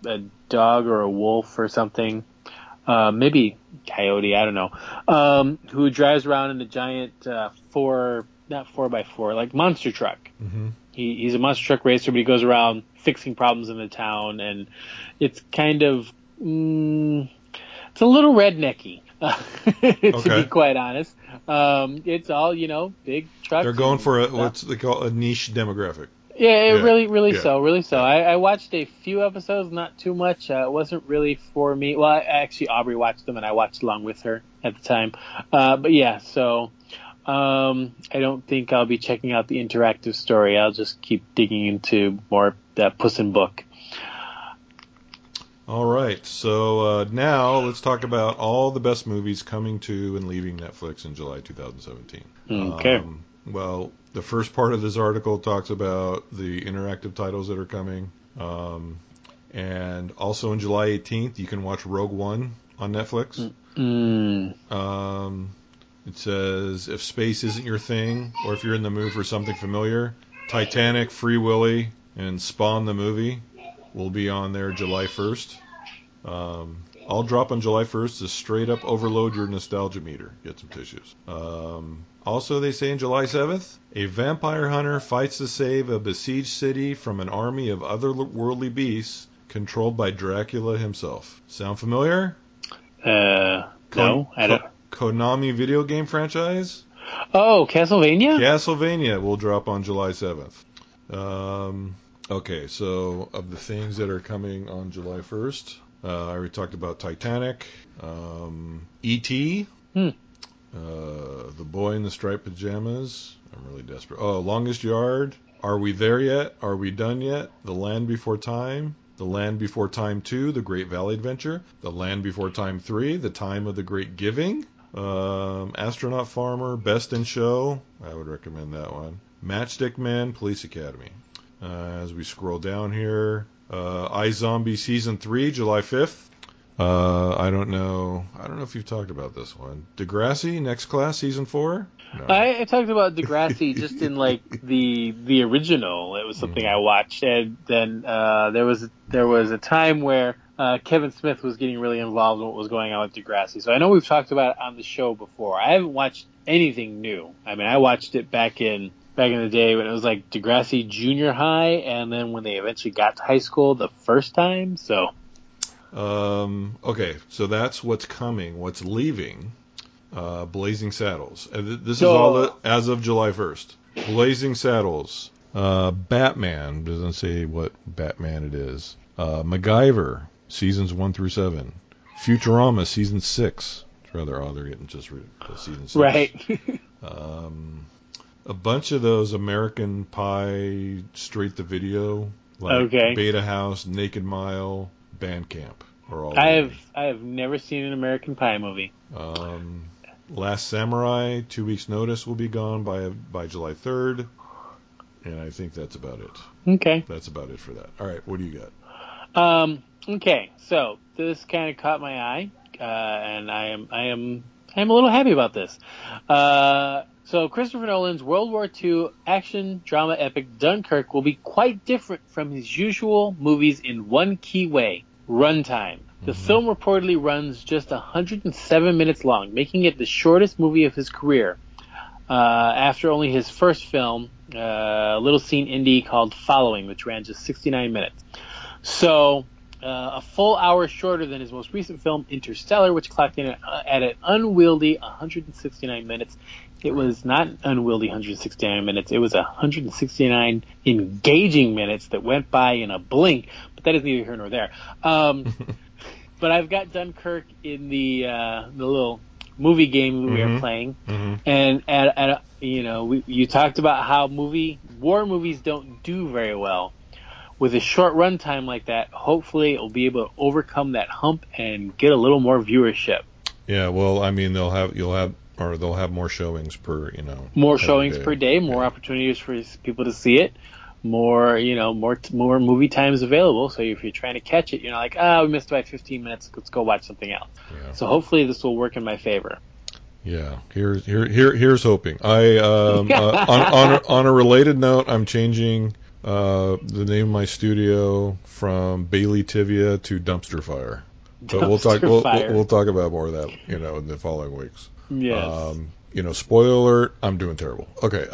dog or a wolf or something, maybe coyote, I don't know, who drives around in a giant not 4x4, like monster truck. Mm-hmm. He's a monster truck racer, but he goes around fixing problems in the town, and it's kind of it's a little rednecky, to be quite honest. It's all, big trucks. They're going for what's they call a niche demographic. Yeah, really so. I watched a few episodes, not too much. It wasn't really for me. Well, actually, Aubrey watched them, and I watched along with her at the time. But yeah, so I don't think I'll be checking out the interactive story. I'll just keep digging into more Puss in Book. All right, so now let's talk about all the best movies coming to and leaving Netflix in July 2017. Okay. Well, the first part of this article talks about the interactive titles that are coming. And also on July 18th, you can watch Rogue One on Netflix. It says, if space isn't your thing, or if you're in the mood for something familiar, Titanic, Free Willy, and Spawn the movie will be on there July 1st. I'll drop on July 1st to straight up overload your nostalgia meter. Get some tissues. Also, they say on July 7th, a vampire hunter fights to save a besieged city from an army of otherworldly beasts controlled by Dracula himself. Sound familiar? No, I don't. Konami video game franchise? Oh, Castlevania? Castlevania will drop on July 7th. Okay, so of the things that are coming on July 1st, I already talked about Titanic, E.T., The Boy in the Striped Pajamas. I'm really desperate. Oh, Longest Yard. Are We There Yet? Are We Done Yet? The Land Before Time. The Land Before Time 2, The Great Valley Adventure. The Land Before Time 3, The Time of the Great Giving. Astronaut Farmer, Best in Show. I would recommend that one. Matchstick Man, Police Academy. As we scroll down here, iZombie Season 3, July 5th. I don't know if you've talked about this one. Degrassi, Next Class, Season 4? No. I talked about Degrassi just in like the original. It was something I watched, and then there was a time where Kevin Smith was getting really involved in what was going on with Degrassi. So I know we've talked about it on the show before. I haven't watched anything new. I mean, I watched it back in the day when it was like Degrassi Junior High, and then when they eventually got to high school the first time. So. Okay, so that's what's coming. What's leaving? Blazing Saddles. This is all as of July 1st. Blazing Saddles. Batman. Doesn't say what Batman it is. MacGyver. Seasons 1 through 7. Futurama. Season 6. It's rather odd they're getting just season 6. Right. A bunch of those American Pie straight to video. Like Beta House, Naked Mile, Bandcamp. I have never seen an American Pie movie. Last Samurai, 2 weeks notice will be gone by July 3rd. And I think that's about it. Okay. That's about it for that. All right, what do you got? Okay, so this kind of caught my eye, and I am a little happy about this. So Christopher Nolan's World War II action drama epic Dunkirk will be quite different from his usual movies in one key way: runtime. The film reportedly runs just 107 minutes long, making it the shortest movie of his career. After only his first film, a little scene indie called Following, which ran just 69 minutes. So, a full hour shorter than his most recent film, Interstellar, which clocked in at an unwieldy 169 minutes. It was not unwieldy 169 minutes. It was 169 engaging minutes that went by in a blink. But that is neither here nor there. But I've got Dunkirk in the little movie game we are playing, and you talked about how war movies don't do very well. With a short runtime like that, hopefully it'll be able to overcome that hump and get a little more viewership. Yeah, well, I mean, they'll have more showings per per day, more opportunities for people to see it, more movie times available. So if you're trying to catch it, you're not like, we missed by 15 minutes, let's go watch something else. Yeah. So hopefully this will work in my favor. Yeah, here's hoping. I on a related note, I'm changing the name of my studio from Bailey Tivia to Dumpster Fire. But we'll talk about more of that, in the following weeks. Yes. Spoiler alert, I'm doing terrible. Okay.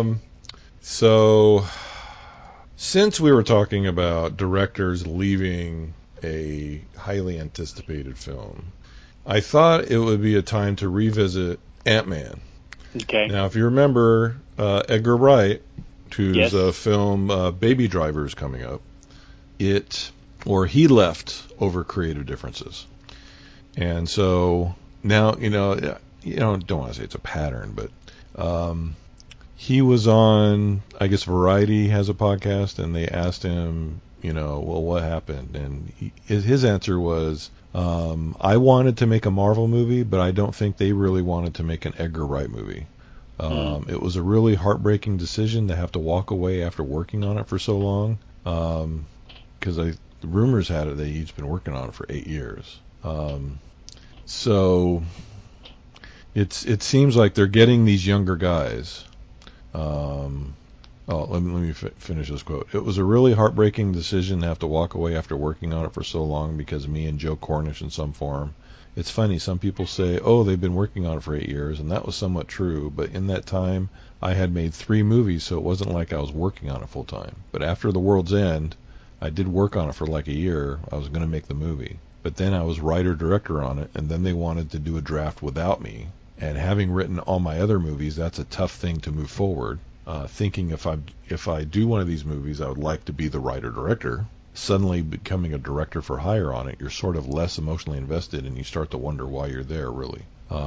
So since we were talking about directors leaving a highly anticipated film, I thought it would be a time to revisit Ant-Man. Okay. Now, if you remember Edgar Wright, whose film Baby Driver is coming up, he left over creative differences. And so now, don't want to say it's a pattern, but he was on, I guess Variety has a podcast, and they asked him, well, what happened? And his answer was, I wanted to make a Marvel movie, but I don't think they really wanted to make an Edgar Wright movie. It was a really heartbreaking decision to have to walk away after working on it for so long, because the rumors had it that he's been working on it for 8 years. So it seems like they're getting these younger guys. Let me finish this quote. It was a really heartbreaking decision to have to walk away after working on it for so long because of me and Joe Cornish in some form. It's funny, some people say, oh, they've been working on it for 8 years, and that was somewhat true, but in that time, I had made 3 movies, so it wasn't like I was working on it full time. But after The World's End, I did work on it for like a year. I was going to make the movie. But then I was writer-director on it, and then they wanted to do a draft without me. And having written all my other movies, that's a tough thing to move forward. Thinking if I do one of these movies, I would like to be the writer-director. Suddenly becoming a director for hire on it, you're sort of less emotionally invested, and you start to wonder why you're there, really.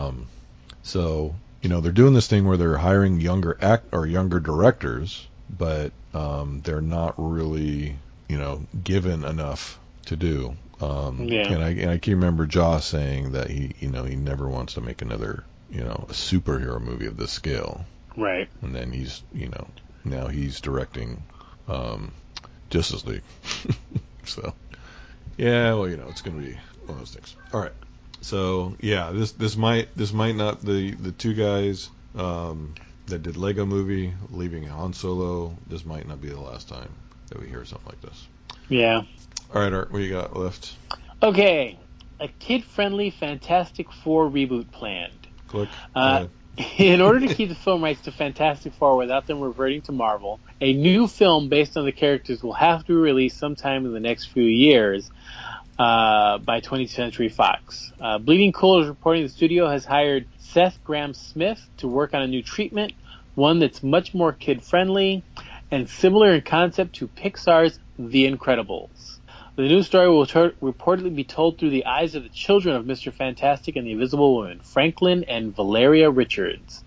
So they're doing this thing where they're hiring younger directors, but they're not really, given enough to do. And I can remember Joss saying that he never wants to make another, a superhero movie of this scale. Right. And then he's, now he's directing Justice League. So, yeah, well, it's going to be one of those things. All right. So, yeah, this might not, the 2 guys that did Lego Movie leaving Han Solo, this might not be the last time that we hear something like this. Yeah. All right, Art, what you got left? Okay. A kid-friendly Fantastic Four reboot planned. Click. In order to keep the film rights to Fantastic Four without them reverting to Marvel, a new film based on the characters will have to be released sometime in the next few years by 20th Century Fox. Bleeding Cool is reporting the studio has hired Seth Grahame-Smith to work on a new treatment, one that's much more kid-friendly and similar in concept to Pixar's The Incredibles. The new story will reportedly be told through the eyes of the children of Mr. Fantastic and the Invisible Woman, Franklin and Valeria Richards.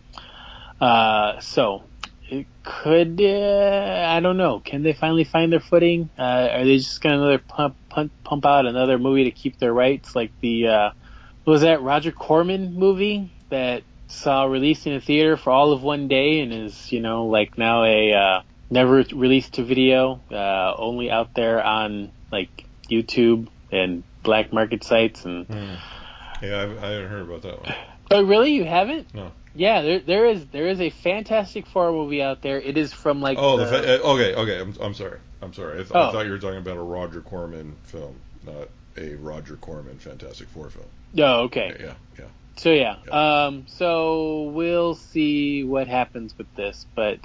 So, it could, I don't know. Can they finally find their footing? Are they just going to pump out another movie to keep their rights? Like the, what was that, Roger Corman movie that saw released in a theater for all of one day and is, like now a never released to video, only out there on like YouTube and black market sites and. Yeah, I haven't heard about that one. Oh, really? You haven't? No. Yeah, there is a Fantastic Four movie out there. It is from like. Oh, okay. I'm sorry. I thought you were talking about a Roger Corman film, not a Roger Corman Fantastic Four film. Oh, okay. Yeah. So yeah. So we'll see what happens with this, but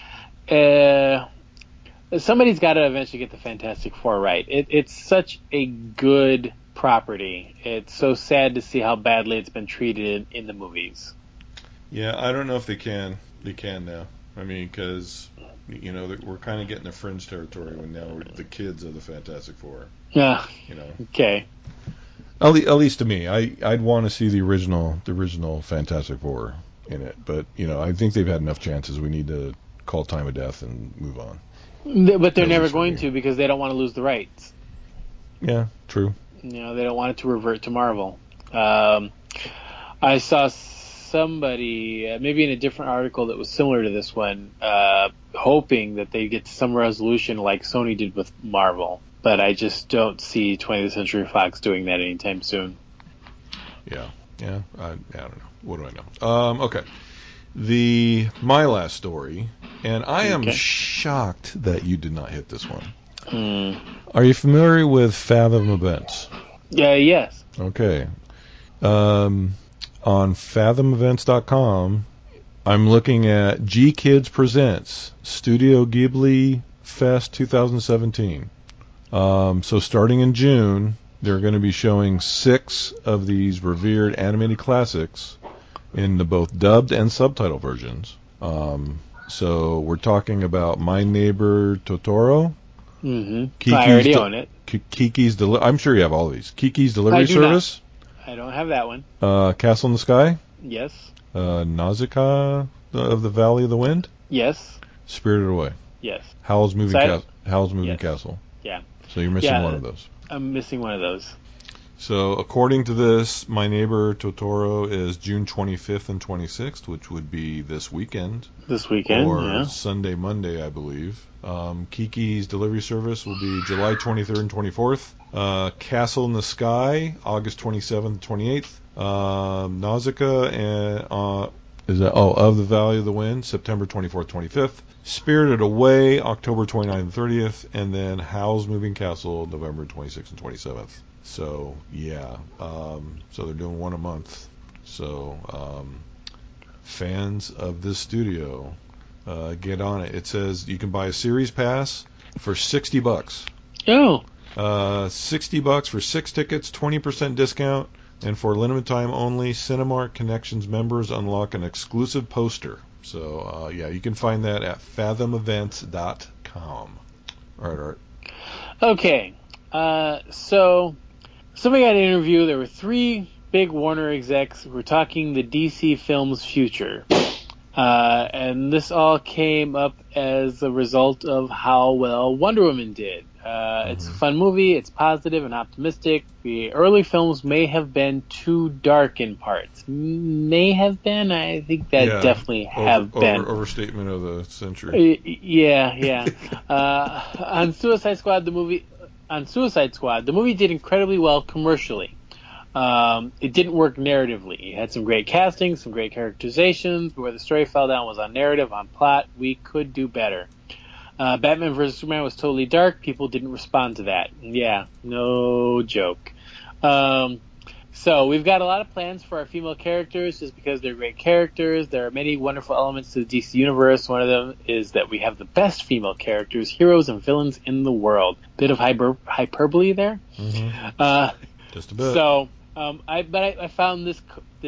somebody's got to eventually get the Fantastic Four right. It's such a good property. It's so sad to see how badly it's been treated in the movies. Yeah, I don't know if they can. They can now. I mean, because we're kind of getting the fringe territory when now we're the kids of the Fantastic Four. Yeah. Okay. At least to me, I'd want to see the original Fantastic Four in it, but I think they've had enough chances. We need to call time of death and move on. But they're never going to because they don't want to lose the rights. Yeah, true. They don't want it to revert to Marvel. I saw somebody, maybe in a different article that was similar to this one, hoping that they get some resolution like Sony did with Marvel. But I just don't see 20th Century Fox doing that anytime soon. Yeah. I don't know. What do I know? Okay. My last story And I am Okay. shocked that you did not hit this one. Hmm. Are you familiar with Fathom Events? Yes. Okay. On fathomevents.com, I'm looking at G Kids Presents Studio Ghibli Fest 2017. So starting in June, they're going to be showing 6 of these revered animated classics in the both dubbed and subtitle versions. So we're talking about My Neighbor Totoro, Mm-hmm. I already own it. Kiki's I'm sure you have all these. Kiki's Delivery I do not. Service, I don't have that one. Castle in the Sky, Yes. Nausicaa of the Valley of the Wind, Yes. Spirited Away, Yes. Howl's Moving Side- Yes. Castle. Yeah. So you're missing Yeah. one of those. I'm missing one of those. So according to this, My Neighbor Totoro is June 25th and 26th, which would be this weekend. This weekend, Or yeah. Sunday, Monday, I believe. Kiki's Delivery Service will be July 23rd and 24th. Castle in the Sky, August 27th and 28th. Nausicaa and of the Valley of the Wind, September 24th, 25th. Spirited Away, October 29th and 30th, and then Howl's Moving Castle, November 26th and 27th. So yeah, so they're doing one a month. So fans of this studio, get on it. It says you can buy a series pass for $60. Oh. $60 for 6 tickets, 20% discount, and for limited time only, Cinemark Connections members unlock an exclusive poster. So yeah, you can find that at fathomevents.com. All right, Art. Okay. So somebody got an interview. There were 3 big Warner execs who were talking the DC film's future. And this all came up as a result of how well Wonder Woman did. It's a fun movie. It's positive and optimistic. The early films may have been too dark in parts. May have been? I think that definitely have been. Overstatement of the century. Yeah. On Suicide Squad, the movie did incredibly well commercially. It didn't work narratively. It had some great casting, some great characterizations, but where the story fell down was on narrative, on plot. We could do better. Batman vs. Superman was totally dark. People didn't respond to that. Yeah, no joke. So we've got a lot of plans for our female characters just because they're great characters. There are many wonderful elements to the DC universe. One of them is that we have the best female characters, heroes, and villains in the world. Bit of hyperbole there. Mm-hmm. Just a bit. So, I found this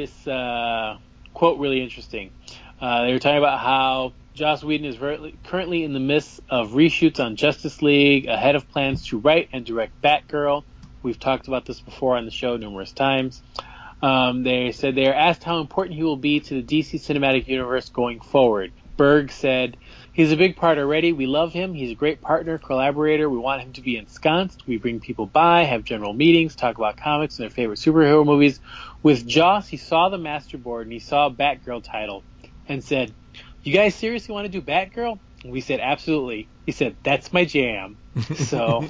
quote really interesting. They were talking about how Joss Whedon is currently in the midst of reshoots on Justice League, ahead of plans to write and direct Batgirl. We've talked about this before on the show numerous times. They said they are asked how important he will be to the DC cinematic universe going forward. Berg said, "He's a big part already. We love him. He's a great partner, collaborator. We want him to be ensconced. We bring people by, have general meetings, talk about comics and their favorite superhero movies." With Joss, he saw the master board and he saw a Batgirl title and said, "You guys seriously want to do Batgirl?" And we said, "Absolutely." He said, "That's my jam." So,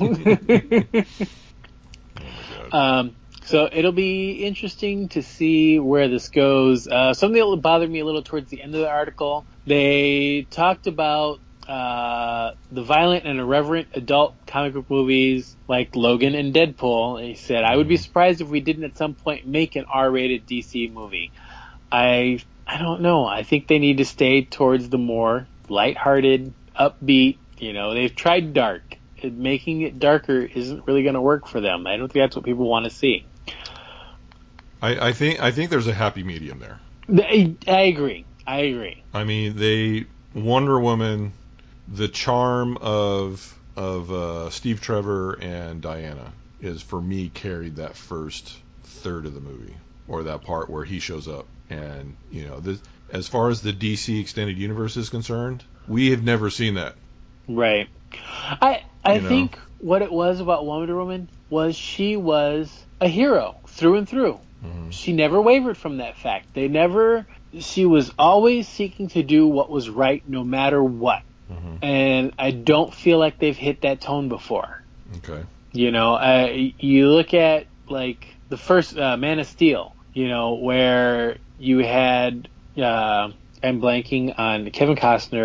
so it'll be interesting to see where this goes. Something that bothered me a little towards the end of the article, they talked about the violent and irreverent adult comic book movies like Logan and Deadpool. They said, "I would be surprised if we didn't at some point make an R-rated DC movie." I don't know. I think they need to stay towards the more lighthearted, upbeat. They've tried dark. Making it darker isn't really going to work for them. I don't think that's what people want to see. I think there's a happy medium there. I agree. I mean, Wonder Woman, the charm of Steve Trevor and Diana is, for me, carried that first third of the movie, or that part where he shows up. And as far as the DC extended universe is concerned, we have never seen that. Right. I think what it was about Wonder Woman was she was a hero through and through. Mm-hmm. She never wavered from that fact. She was always seeking to do what was right no matter what. Mm-hmm. And I don't feel like they've hit that tone before. Okay. You look at like the first Man of Steel, where you had I'm blanking on Kevin Costner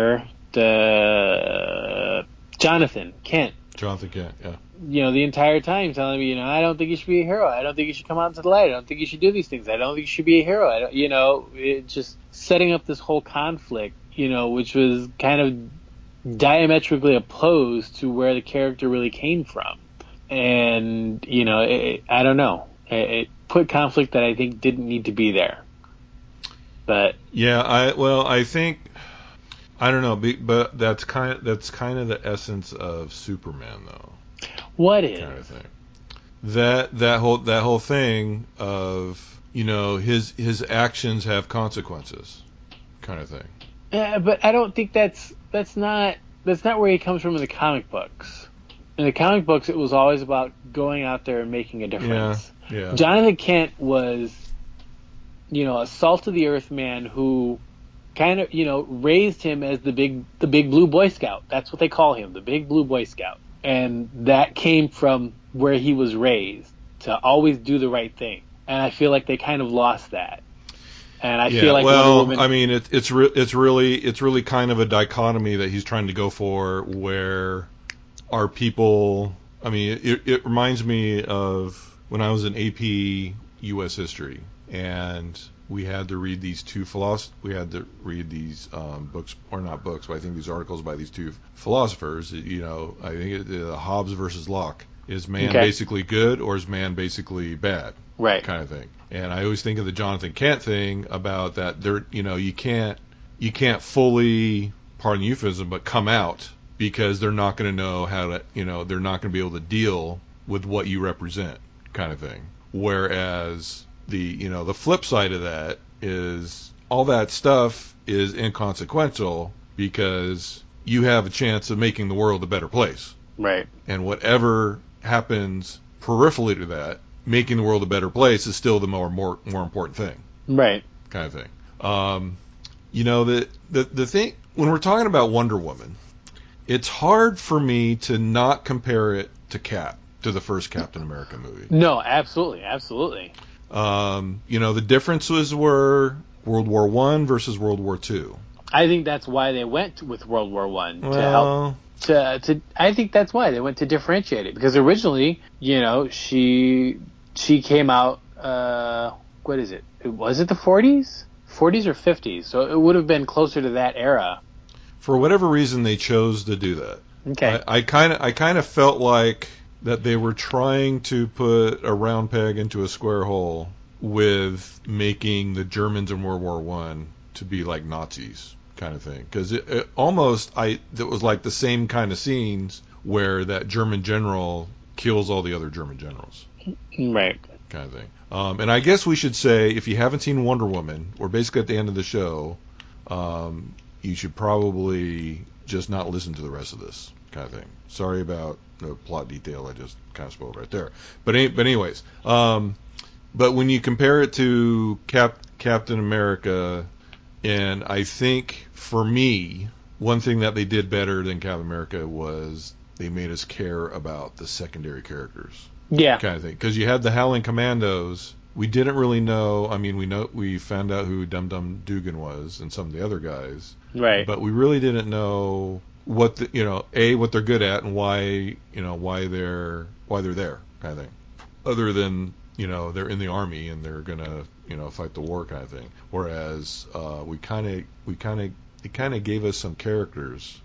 Jonathan Kent. Jonathan Kent, yeah. The entire time telling me, I don't think you should be a hero. I don't think you should come out into the light. I don't think you should do these things. I don't think you should be a hero. It just setting up this whole conflict, which was kind of diametrically opposed to where the character really came from. And, I don't know. It put conflict that I think didn't need to be there. But yeah, I think, I don't know, but that's kind of the essence of Superman, though. What is? Kind of thing. That whole thing of, his actions have consequences, kind of thing. Yeah, but I don't think that's not where he comes from in the comic books. In the comic books, it was always about going out there and making a difference. Yeah. Jonathan Kent was, a salt of the earth man who kind of, raised him as the big blue Boy Scout. That's what they call him, the big blue Boy Scout. And that came from where he was raised, to always do the right thing. And I feel like they kind of lost that. And I feel like Wonder Woman... I mean, it's really kind of a dichotomy that he's trying to go for, where our people... I mean, it reminds me of when I was in AP U.S. History, and we had to read these books, or not books, but I think these articles by these two philosophers. I think Hobbes versus Locke. Is man basically good, or is man basically bad? Right. Kind of thing. And I always think of the Jonathan Kent thing about that. There, you can't fully, pardon the euphemism, but come out, because they're not going to know how to, they're not going to be able to deal with what you represent, kind of thing. Whereas the flip side of that is all that stuff is inconsequential, because you have a chance of making the world a better place. Right. And whatever happens peripherally to that, making the world a better place is still the more important thing. Right. Kind of thing. The thing, when we're talking about Wonder Woman, it's hard for me to not compare it to the first Captain America movie. No, absolutely. The differences were World War I versus World War II. I think that's why they went with World War I to help. I think that's why they went to differentiate it, because originally, she came out. What is it? Was it the 40s? 40s or 50s? So it would have been closer to that era. For whatever reason, they chose to do that. Okay. I kind of felt like that they were trying to put a round peg into a square hole with making the Germans in World War I to be like Nazis, kind of thing. Because it was like the same kind of scenes where that German general kills all the other German generals. Right. Kind of thing. And I guess we should say, if you haven't seen Wonder Woman, we're basically at the end of the show, you should probably just not listen to the rest of this, kind of thing. Sorry about the plot detail I just kind of spoiled right there. But anyways, but when you compare it to Captain America, and I think for me, one thing that they did better than Captain America was they made us care about the secondary characters. Yeah. Kind of thing. Because you had the Howling Commandos. We didn't really know. I mean, we found out who Dum Dum Dugan was and some of the other guys. Right. But we really didn't know what what they're good at and why they're there, kind of thing. Other than, they're in the army and they're gonna, fight the war, kind of thing. Whereas it kind of gave us some characters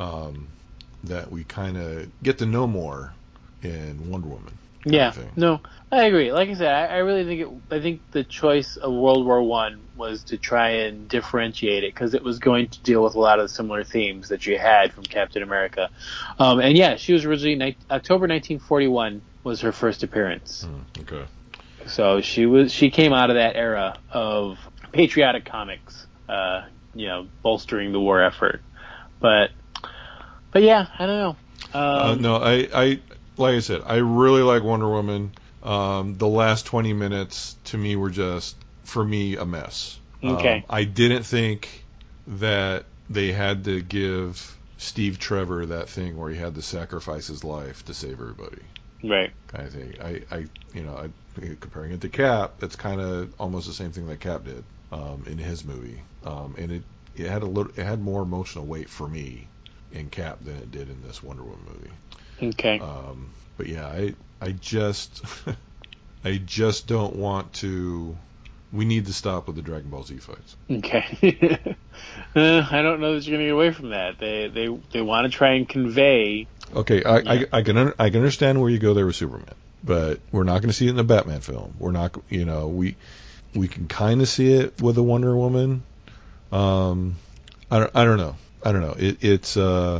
that we kind of get to know more in Wonder Woman. Yeah, no, I agree. Like I said, I really think the choice of World War I was to try and differentiate it, because it was going to deal with a lot of the similar themes that you had from Captain America. And yeah, she was originally October 1941 was her first appearance. Okay. So she came out of that era of patriotic comics, bolstering the war effort. But yeah, I don't know. No, I like I said, I really like Wonder Woman. The last 20 minutes to me were just, for me, a mess. Okay. I didn't think that they had to give Steve Trevor that thing where he had to sacrifice his life to save everybody. Right. Kind of thing. I comparing it to Cap, that's kind of almost the same thing that Cap did in his movie. And it had more emotional weight for me in Cap than it did in this Wonder Woman movie. Okay. But yeah, I just I just don't want to. We need to stop with the Dragon Ball Z fights. Okay. I don't know that you're going to get away from that. They want to try and convey. Okay, I can understand where you go there with Superman, but we're not going to see it in the Batman film. We're not, we can kind of see it with a Wonder Woman. I don't know. It's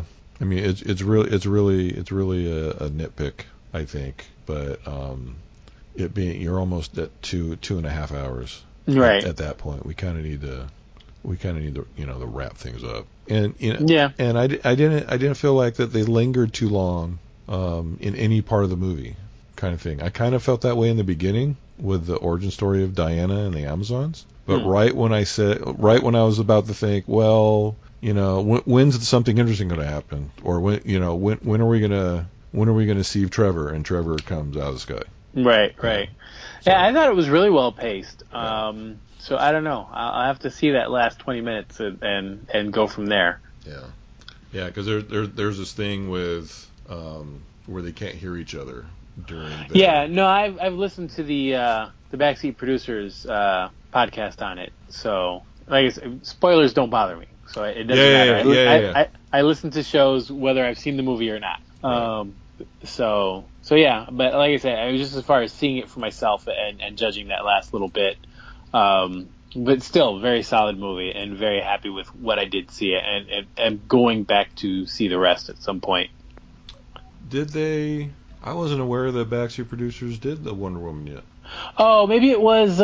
really a nitpick, I think, but it being you're almost at 2.5 hours. Right. At that point, we kind of need to to wrap things up. And and I didn't feel like that they lingered too long in any part of the movie, kind of thing. I kind of felt that way in the beginning with the origin story of Diana and the Amazons. But right when I was about to think, well, when's something interesting going to happen, or when are we gonna see Trevor, and Trevor comes out of the sky. Right. Yeah, I thought it was really well paced. So I don't know. I'll have to see that last 20 minutes and go from there. Yeah, because there's this thing with where they can't hear each other during. Yeah, no, I've listened to the Backseat Producers podcast on it. So like I said, spoilers don't bother me. So it doesn't matter. I listen to shows whether I've seen the movie or not. Right. So yeah, but like I said, I was just as far as seeing it for myself and judging that last little bit. But still, very solid movie, and very happy with what I did see it, and going back to see the rest at some point. Did they? I wasn't aware that Backseat Producers did the Wonder Woman yet. Oh, maybe it was.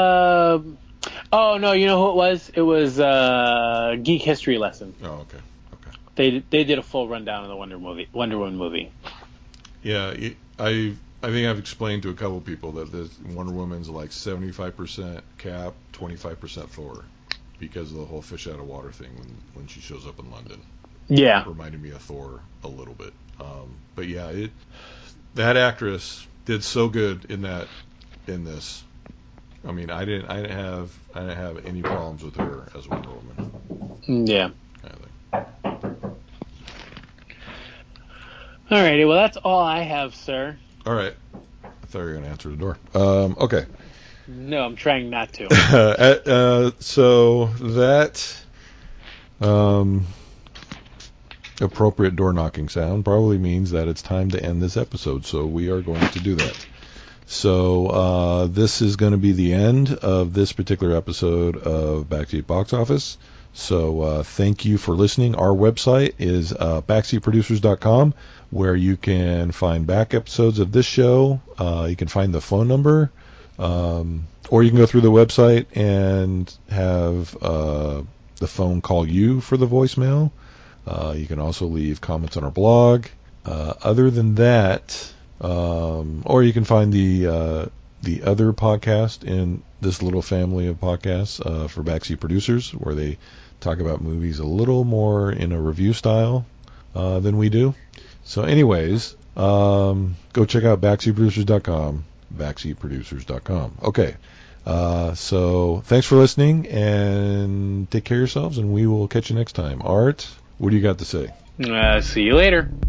Oh no, you know who it was? It was Geek History Lesson. Oh, okay. They did a full rundown of the Wonder Woman movie. Yeah, I think I've explained to a couple people that this Wonder Woman's like 75% Cap, 25% Thor, because of the whole fish out of water thing when she shows up in London. Yeah, it reminded me of Thor a little bit. But yeah, that actress did so good in this. I mean, I didn't have any problems with her as Wonder Woman. Yeah. Alrighty, well that's all I have, sir. All right. I thought you were going to answer the door. Okay. No, I'm trying not to. So that appropriate door knocking sound probably means that it's time to end this episode. So we are going to do that. So this is going to be the end of this particular episode of Backseat Box Office. So thank you for listening. Our website is backseatproducers.com, where you can find back episodes of this show. You can find the phone number, or you can go through the website and have the phone call you for the voicemail. You can also leave comments on our blog. Other than that, or you can find the other podcast in this little family of podcasts for Backseat Producers, where they talk about movies a little more in a review style than we do. So anyways, go check out backseatproducers.com, backseatproducers.com. Okay, so thanks for listening, and take care of yourselves, and we will catch you next time. Art, what do you got to say? See you later.